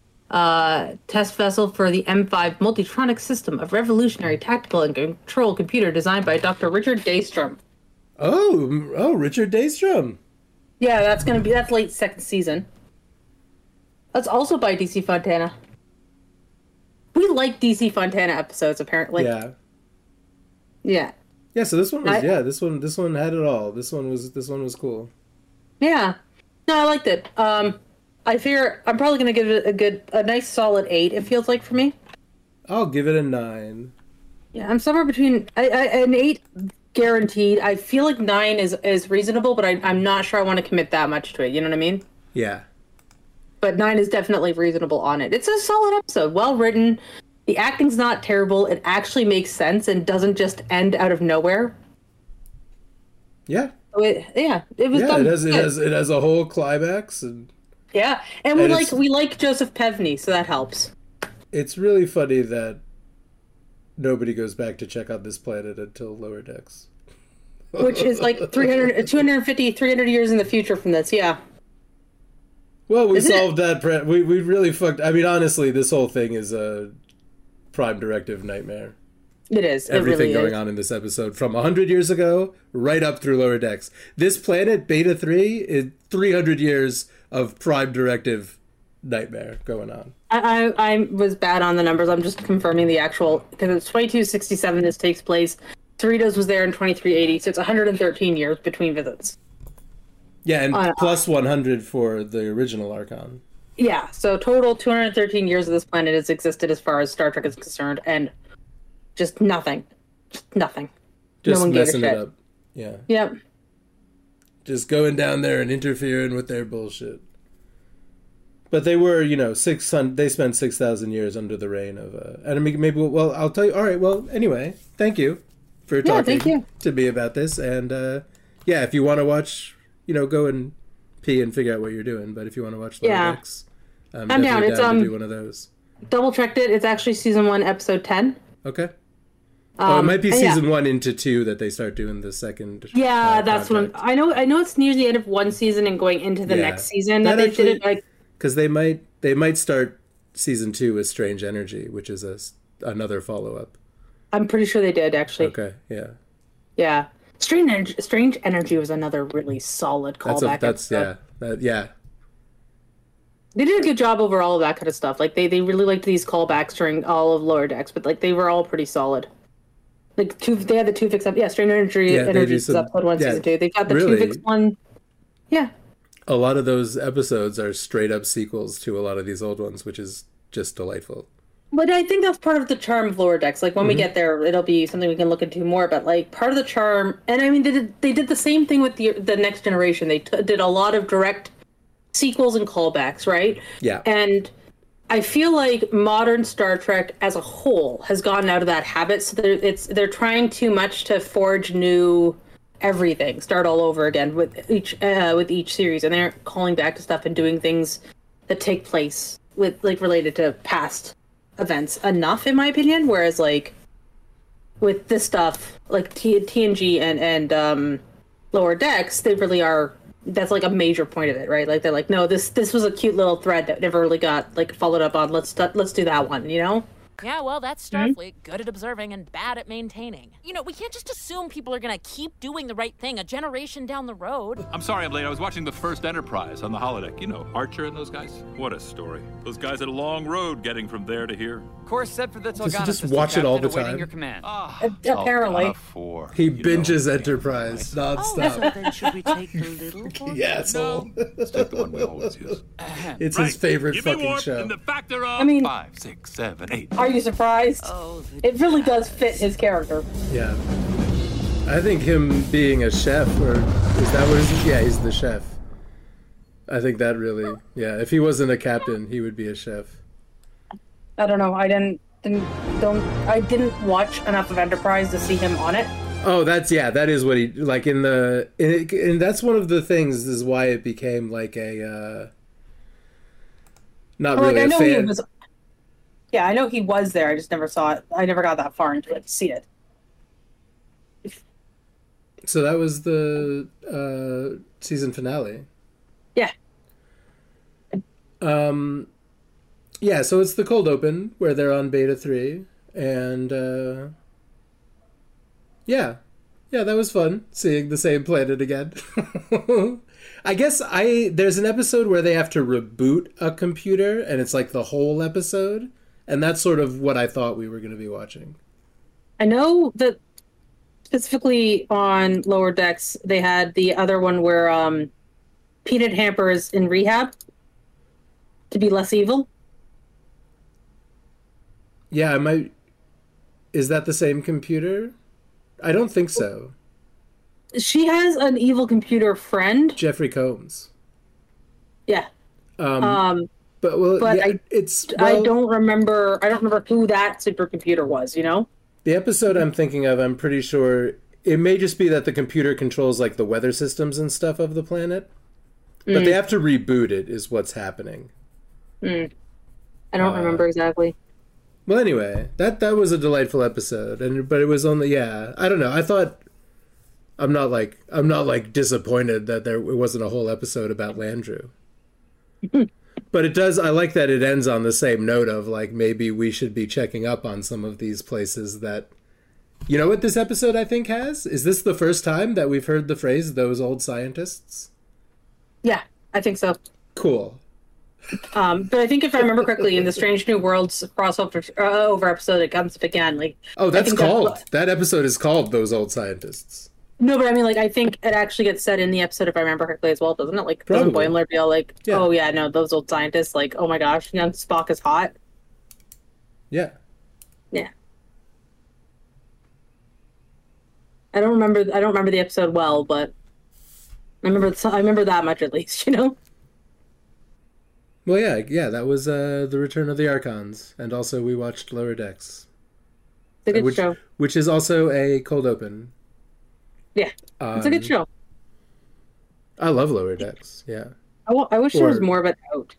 Test vessel for the M5 Multitronic system, a revolutionary tactical and control computer designed by Dr. Richard Daystrom. Oh, Richard Daystrom. Yeah, that's late second season. That's also by DC Fontana. We like DC Fontana episodes, apparently. Yeah. Yeah. Yeah, so this one was this one had it all. This one was cool. Yeah. No, I liked it. I figure I'm probably gonna give it a nice solid 8, it feels like for me. I'll give it a 9. Yeah, I'm somewhere between an 8 guaranteed. I feel like 9 is reasonable, but I'm not sure I want to commit that much to it, you know what I mean? Yeah. But 9 is definitely reasonable on it. It's a solid episode, well written. The acting's not terrible. It actually makes sense and doesn't just end out of nowhere. Yeah. It was done. It has a whole climax and we like Joseph Pevney, so that helps. It's really funny that nobody goes back to check out this planet until Lower Decks. Which is like 250, 300 years in the future from this, yeah. Well, we solved that. We really fucked. I mean, honestly, this whole thing is a Prime Directive nightmare. It is. Everything really going on in this episode from 100 years ago right up through Lower Decks. This planet, Beta 3, is 300 years of Prime Directive nightmare going on. I was bad on the numbers. I'm just confirming the actual, because it's 2267 this takes place. Cerritos was there in 2380, so it's 113 years between visits. Yeah, and plus 100 for the original Archon. Yeah, so total 213 years of this planet has existed as far as Star Trek is concerned, and just nothing. Just nothing. Just no one messing gave a it shit. up. Yeah. Yep. Just going down there and interfering with their bullshit. But they were, they spent 6,000 years under the reign of, and maybe, well, I'll tell you, all right, well, anyway, thank you for talking to me about this, and, if you want to watch, go and pee and figure out what you're doing, but if you want to watch Lower Decks, I'm down. It's to do one of those. Double checked it, it's actually season 1, episode 10. Okay. It might be season 1 into 2 that they start doing the second. Yeah, that's what I know it's near the end of one season and going into the next season that they did it, like, because they might start season 2 with Strange Energy, which is another follow-up. I'm pretty sure they did, actually. Okay, yeah. Yeah. Strange Energy was another really solid callback. Yeah. They did a good job over all of that kind of stuff. Like, they really liked these callbacks during all of Lower Decks, but, like, they were all pretty solid. Like, they had the 2 fix up. Yeah, Strange Energy is episode 1, season 2. They've got the 2 fix 1. Yeah. A lot of those episodes are straight up sequels to a lot of these old ones, which is just delightful. But I think that's part of the charm of Lower Decks. Like, when we get there, it'll be something we can look into more. But, like, part of the charm... And, I mean, they did the same thing with the Next Generation. They did a lot of direct sequels and callbacks, right? Yeah. And I feel like modern Star Trek as a whole has gotten out of that habit. So they're trying too much to forge new... everything, start all over again with each series, and they're calling back to stuff and doing things that take place with, like, related to past events enough, in my opinion. Whereas, like, with this stuff, like TNG and Lower Decks, they really are. That's like a major point of it, right? Like, they're like, no, this was a cute little thread that never really got, like, followed up on. Let's do that one, you know? Yeah, well, that's Starfleet, good at observing and bad at maintaining. We can't just assume people are gonna keep doing the right thing a generation down the road. I'm sorry I'm late. I was watching the first Enterprise on the holodeck. Archer and those guys. What a story. Those guys had a long road getting from there to here. Course set for the Tolgana just watch it all the time. Your command. Apparently. He binges Enterprise nonstop. Oh, then should we take the little one? Yeah, asshole. Let's take the one we always use. It's his favorite fucking show. In the factor of I mean, 5, 6, 7, 8. Are you surprised? Oh, it really does fit his character. Yeah. I think him being a chef, or is that what he's... Yeah, he's the chef. I think that really... Yeah, if he wasn't a captain, he would be a chef. I don't know. I didn't watch enough of Enterprise to see him on it. Oh, that is what he like and that's one of the things is why it became like a not really I a know fan. he was. Yeah, I know he was there. I just never saw it. I never got that far into it to see it. So that was the season finale. Yeah. Yeah, so it's the cold open where they're on Beta 3 and yeah, that was fun seeing the same planet again. I guess there's an episode where they have to reboot a computer and it's like the whole episode, and that's sort of what I thought we were going to be watching. I know that specifically on Lower Decks, they had the other one where Peanut Hamper is in rehab to be less evil. Yeah, is that the same computer? I don't think so. She has an evil computer friend. Jeffrey Combs. Yeah. But yeah, I don't remember who that supercomputer was, you know? The episode I'm thinking of, I'm pretty sure it may just be that the computer controls like the weather systems and stuff of the planet. But they have to reboot it is what's happening. I don't remember exactly. Well, anyway, that was a delightful episode, but it was only I don't know. I thought I'm not like disappointed that it wasn't a whole episode about Landru. But it does. I like that it ends on the same note of like maybe we should be checking up on some of these places that. You know what this episode I think has? Is this the first time that we've heard the phrase "those old scientists"? Yeah, I think so. Cool. But I think if I remember correctly, in the Strange New Worlds crossover over episode, it comes up again. Like, that episode is called "Those Old Scientists." No, but I mean, like, I think it actually gets said in the episode if I remember correctly as well, doesn't it? Like, Probably. doesn't Boimler be all like, "Oh yeah, no, those old scientists, like, oh my gosh, you know, Spock is hot." Yeah. Yeah. I don't remember the episode well, but I remember that much at least, you know. Well, yeah, that was the Return of the Archons, and also we watched Lower Decks. It's a good show. Which is also a cold open. Yeah, it's a good show. I love Lower Decks, yeah. I wish there was more of it out.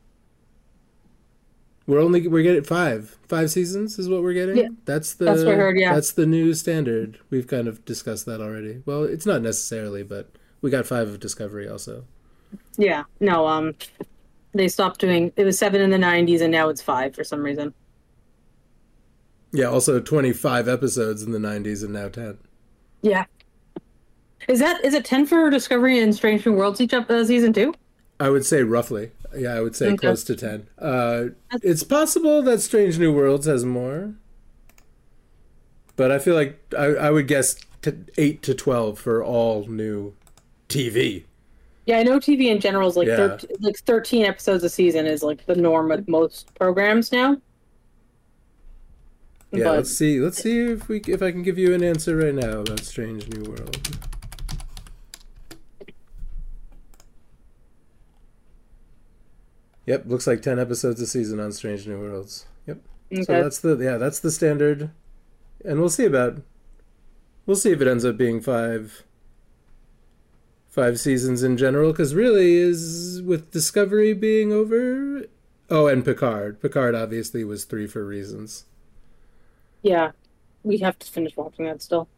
We're getting 5 seasons is what we're getting. Yeah, that's what I heard. Yeah, that's the new standard. We've kind of discussed that already. Well, it's not necessarily, but we got 5 of Discovery also. Yeah, no, they stopped doing. It was 7 in the 90s, and now it's 5 for some reason. Yeah, also 25 episodes in the 90s, and now 10. Yeah, is it 10 for Discovery and Strange New Worlds each season 2? I would say roughly. Yeah, I would say close to 10. It's possible that Strange New Worlds has more, but I feel like I would guess 8 to 12 for all new TV. Yeah, I know TV in general is like 13 episodes a season is like the norm with most programs now. Yeah, but let's see if I can give you an answer right now about Strange New World. Yep, looks like 10 episodes a season on Strange New Worlds. Yep. Okay. So that's the standard. And we'll see if it ends up being 5 seasons in general, because really is with Discovery being over. Oh, and Picard. Picard obviously was 3 for reasons. Yeah, we have to finish watching that still.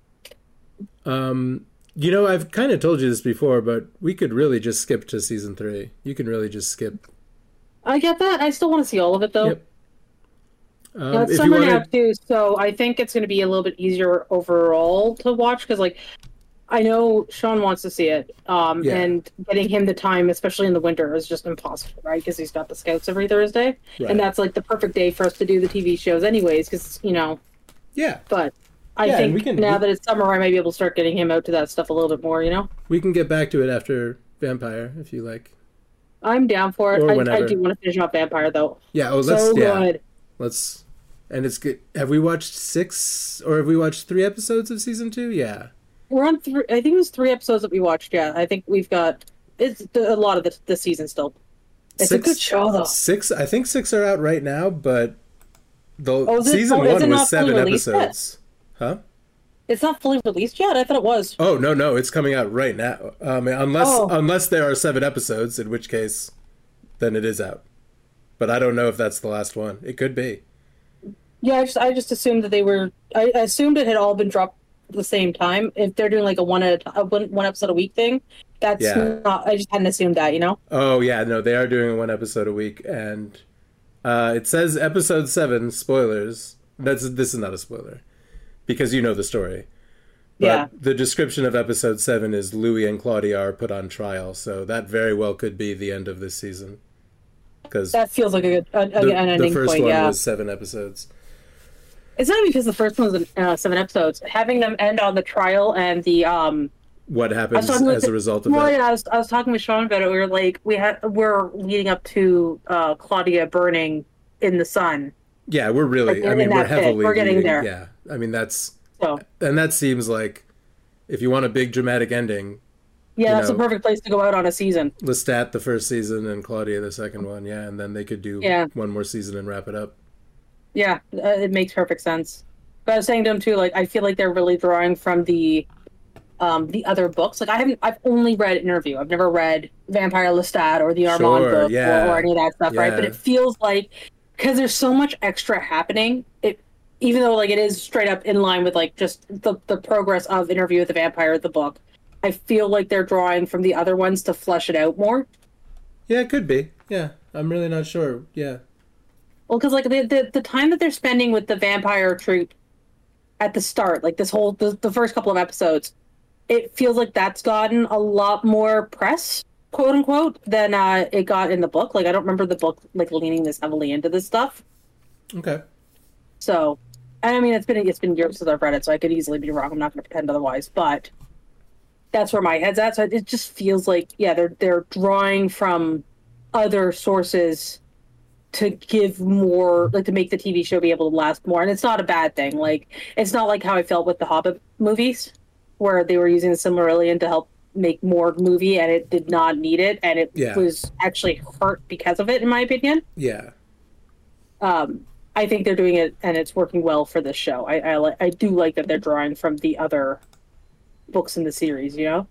You know, I've kind of told you this before, but we could really just skip to season 3. You can really just skip. I get that. I still want to see all of it, though. Yep. It's summer now, too, so I think it's going to be a little bit easier overall to watch, because, like, I know Sean wants to see it, and getting him the time, especially in the winter, is just impossible, right? Because he's got the Scouts every Thursday, and that's, like, the perfect day for us to do the TV shows anyways, because, you know... Yeah. But I think now that it's summer, I might be able to start getting him out to that stuff a little bit more, you know? We can get back to it after Vampire, if you like. I'm down for it. I do want to finish off Vampire, though. Yeah, good. And it's good. Have we watched 6, or have we watched 3 episodes of season 2? Yeah. We're on 3. I think it was 3 episodes that we watched. Yeah, I think we've got it's a lot of the season still. It's a good show, though. 6. I think 6 are out right now, but Season 1 was 7 episodes. Huh? It's not fully released yet? I thought it was. Oh, no, it's coming out right now. Unless there are 7 episodes, in which case, then it is out. But I don't know if that's the last one. It could be. Yeah, I just assumed that they were... I assumed it had all been dropped at the same time. If they're doing like a one episode a week thing, that's not... I just hadn't assumed that, you know? Oh, yeah, no, they are doing 1 episode a week, and it says episode 7, spoilers. This is not a spoiler, because you know the story. But the description of episode 7 is Louis and Claudia are put on trial, so that very well could be the end of this season. Because that feels like an ending point. The first one was 7 episodes. It's not because the first one was 7 episodes. Having them end on the trial and the what happens as a result of that? Yeah, I was talking with Sean about it. We were like, we're leading up to Claudia burning in the sun. Yeah, we're really. Like, we're heavily. We're getting there. Yeah, I mean and that seems like if you want a big dramatic ending. Yeah, that's the perfect place to go out on a season. Lestat the first season and Claudia the second one, and then they could do one more season and wrap it up. Yeah, it makes perfect sense. But I was saying to him too, like I feel like they're really drawing from the other books. Like I've only read Interview. I've never read Vampire Lestat or the Armand book or any of that stuff, right? But it feels like because there's so much extra happening, even though like it is straight up in line with like just the progress of Interview with the Vampire, the book. I feel like they're drawing from the other ones to flesh it out more. Yeah, it could be. Yeah, I'm really not sure. Yeah. Well, because like the time that they're spending with the vampire troupe at the start, like this whole the first couple of episodes, it feels like that's gotten a lot more press, quote unquote, than it got in the book. Like I don't remember the book like leaning this heavily into this stuff. Okay. So, I mean, it's been years since I've read it, so I could easily be wrong. I'm not going to pretend otherwise, but. That's where my head's at. So it just feels like, they're drawing from other sources to give more, like to make the TV show be able to last more. And it's not a bad thing. Like, it's not like how I felt with the Hobbit movies, where they were using the Silmarillion to help make more movie, and it did not need it, and it was actually hurt because of it, in my opinion. Yeah. I think they're doing it, and it's working well for this show. I do like that they're drawing from the other books in the series, you know?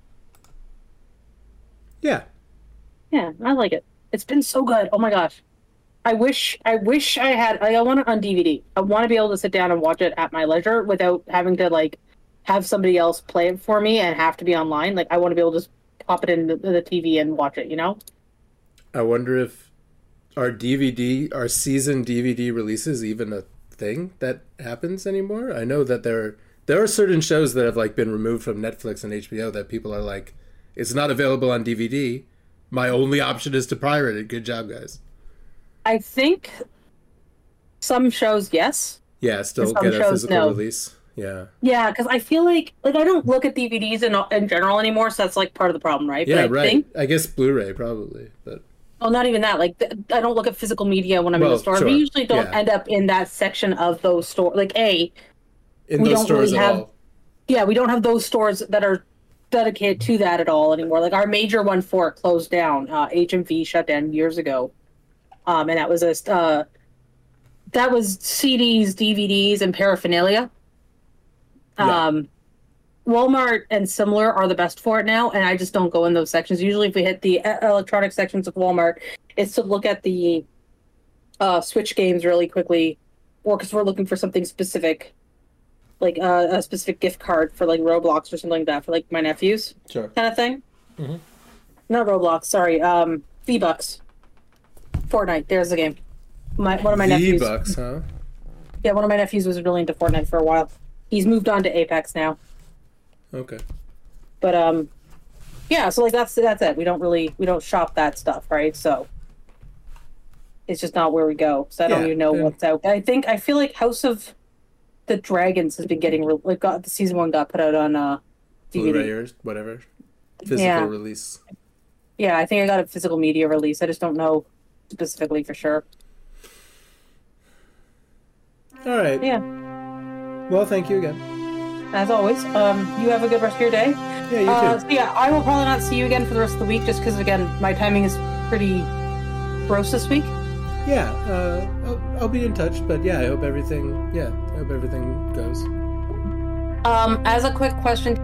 Yeah, I like it. It's been so good. Oh my gosh, I wish I had. I want it on DVD. I want to be able to sit down and watch it at my leisure without having to like have somebody else play it for me and have to be online. Like I want to be able to just pop it in the TV and watch it, you know? I wonder if our season DVD releases even a thing that happens anymore. I know that there are certain shows that have like been removed from Netflix and HBO that people are like, it's not available on DVD. My only option is to pirate it. Good job, guys. I think some shows, yes. Yeah, still get a physical release. Yeah. Yeah, because I feel like I don't look at DVDs in general anymore, so that's like part of the problem, right? Yeah, right. I guess Blu-ray probably, but. Oh, not even that. Like, I don't look at physical media when I'm in the store. Sure. We usually don't end up in that section of those stores. Like, in those stores at all. Yeah, we don't have those stores that are dedicated to that at all anymore. Like our major one for it closed down. HMV shut down years ago, and that was CDs, DVDs, and paraphernalia. Yeah. Walmart and similar are the best for it now, and I just don't go in those sections. Usually, if we hit the electronic sections of Walmart, it's to look at the Switch games really quickly, or because we're looking for something specific. Like a specific gift card for like Roblox or something like that for like my nephews, sure, kind of thing. Mm-hmm. Not Roblox, sorry. V-Bucks, Fortnite. There's the game. One of my nephews. V-Bucks, huh? Yeah, one of my nephews was really into Fortnite for a while. He's moved on to Apex now. Okay. But yeah. So like that's it. We don't shop that stuff, right? So it's just not where we go. So I don't even know what's out. I feel like House of the Dragons has been getting the season 1 got put out on DVD. Blu-ray or whatever. Physical release. Yeah, I think I got a physical media release. I just don't know specifically for sure. All right. Yeah. Well, thank you again. As always. You have a good rest of your day. Yeah, you too. So yeah, I will probably not see you again for the rest of the week just because, again, my timing is pretty gross this week. yeah, I'll be in touch. But yeah, I hope everything goes. As a quick question.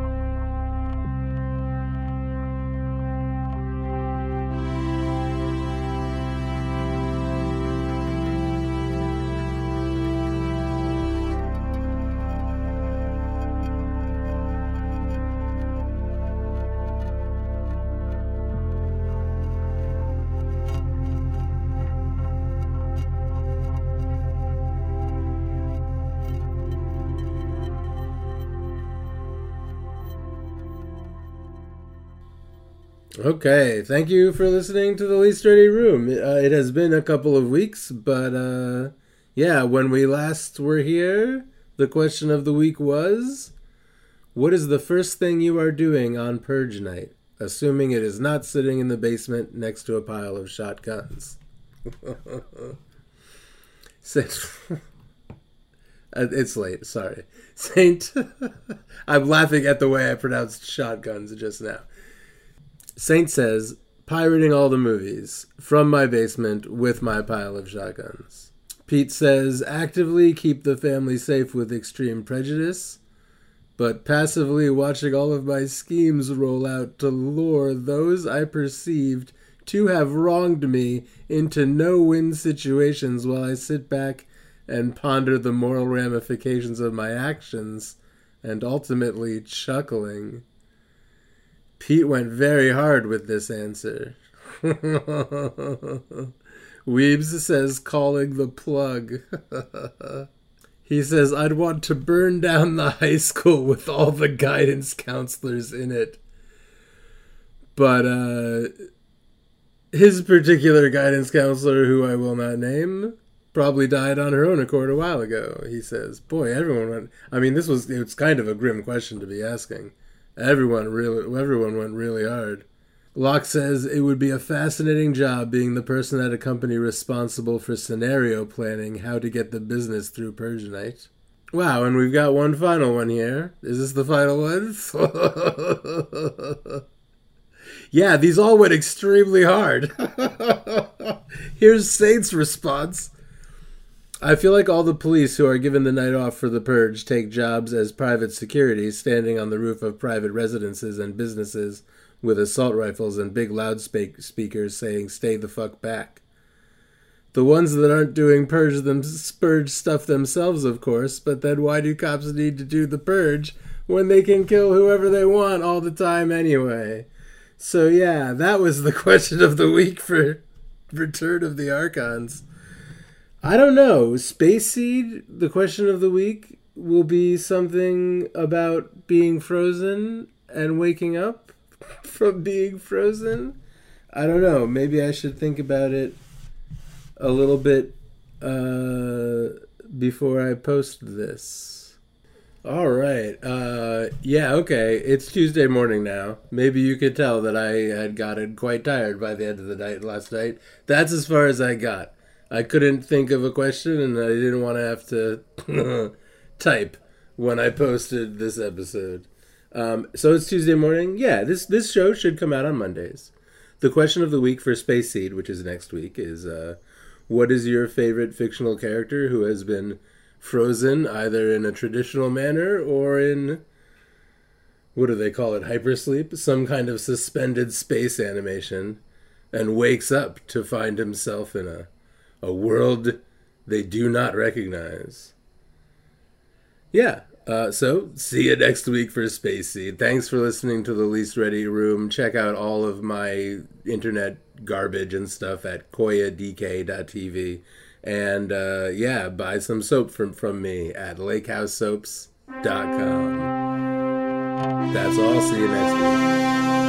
Okay, thank you for listening to The Least Dirty Room. It has been a couple of weeks, but yeah, when we last were here, the question of the week was, what is the first thing you are doing on Purge night? Assuming it is not sitting in the basement next to a pile of shotguns. It's late, sorry. Saint, I'm laughing at the way I pronounced shotguns just now. Saint says, pirating all the movies from my basement with my pile of shotguns. Pete says, actively keep the family safe with Extreme Prejudice, but passively watching all of my schemes roll out to lure those I perceived to have wronged me into no-win situations while I sit back and ponder the moral ramifications of my actions and ultimately chuckling. Pete went very hard with this answer. Weebs says calling the plug. He says, I'd want to burn down the high school with all the guidance counselors in it. But his particular guidance counselor, who I will not name, probably died on her own accord a while ago. He says, boy, everyone went... I mean, it's kind of a grim question to be asking. Everyone went really hard. Locke says it would be a fascinating job being the person at a company responsible for scenario planning how to get the business through Purge night. Wow, and we've got one final one here. Is this the final one? Yeah, these all went extremely hard. Here's Saint's response. I feel like all the police who are given the night off for the purge take jobs as private security, standing on the roof of private residences and businesses with assault rifles and big loudspeakers saying, stay the fuck back. The ones that aren't doing purge stuff themselves, of course, but then why do cops need to do the purge when they can kill whoever they want all the time anyway? So yeah, that was the question of the week for Return of the Archons. I don't know. Space Seed, the question of the week, will be something about being frozen and waking up from being frozen. I don't know. Maybe I should think about it a little bit before I post this. All right. Yeah, okay. It's Tuesday morning now. Maybe you could tell that I had gotten quite tired by the end of the night last night. That's as far as I got. I couldn't think of a question, and I didn't want to have to type when I posted this episode. So it's Tuesday morning. Yeah, this show should come out on Mondays. The question of the week for Space Seed, which is next week, is what is your favorite fictional character who has been frozen either in a traditional manner or in, what do they call it, hypersleep? Some kind of suspended space animation, and wakes up to find himself in a world they do not recognize. Yeah, so see you next week for Space Seed. Thanks for listening to The Least Ready Room. Check out all of my internet garbage and stuff at koyadk.tv. And yeah, buy some soap from me at lakehousesoaps.com. That's all. See you next week.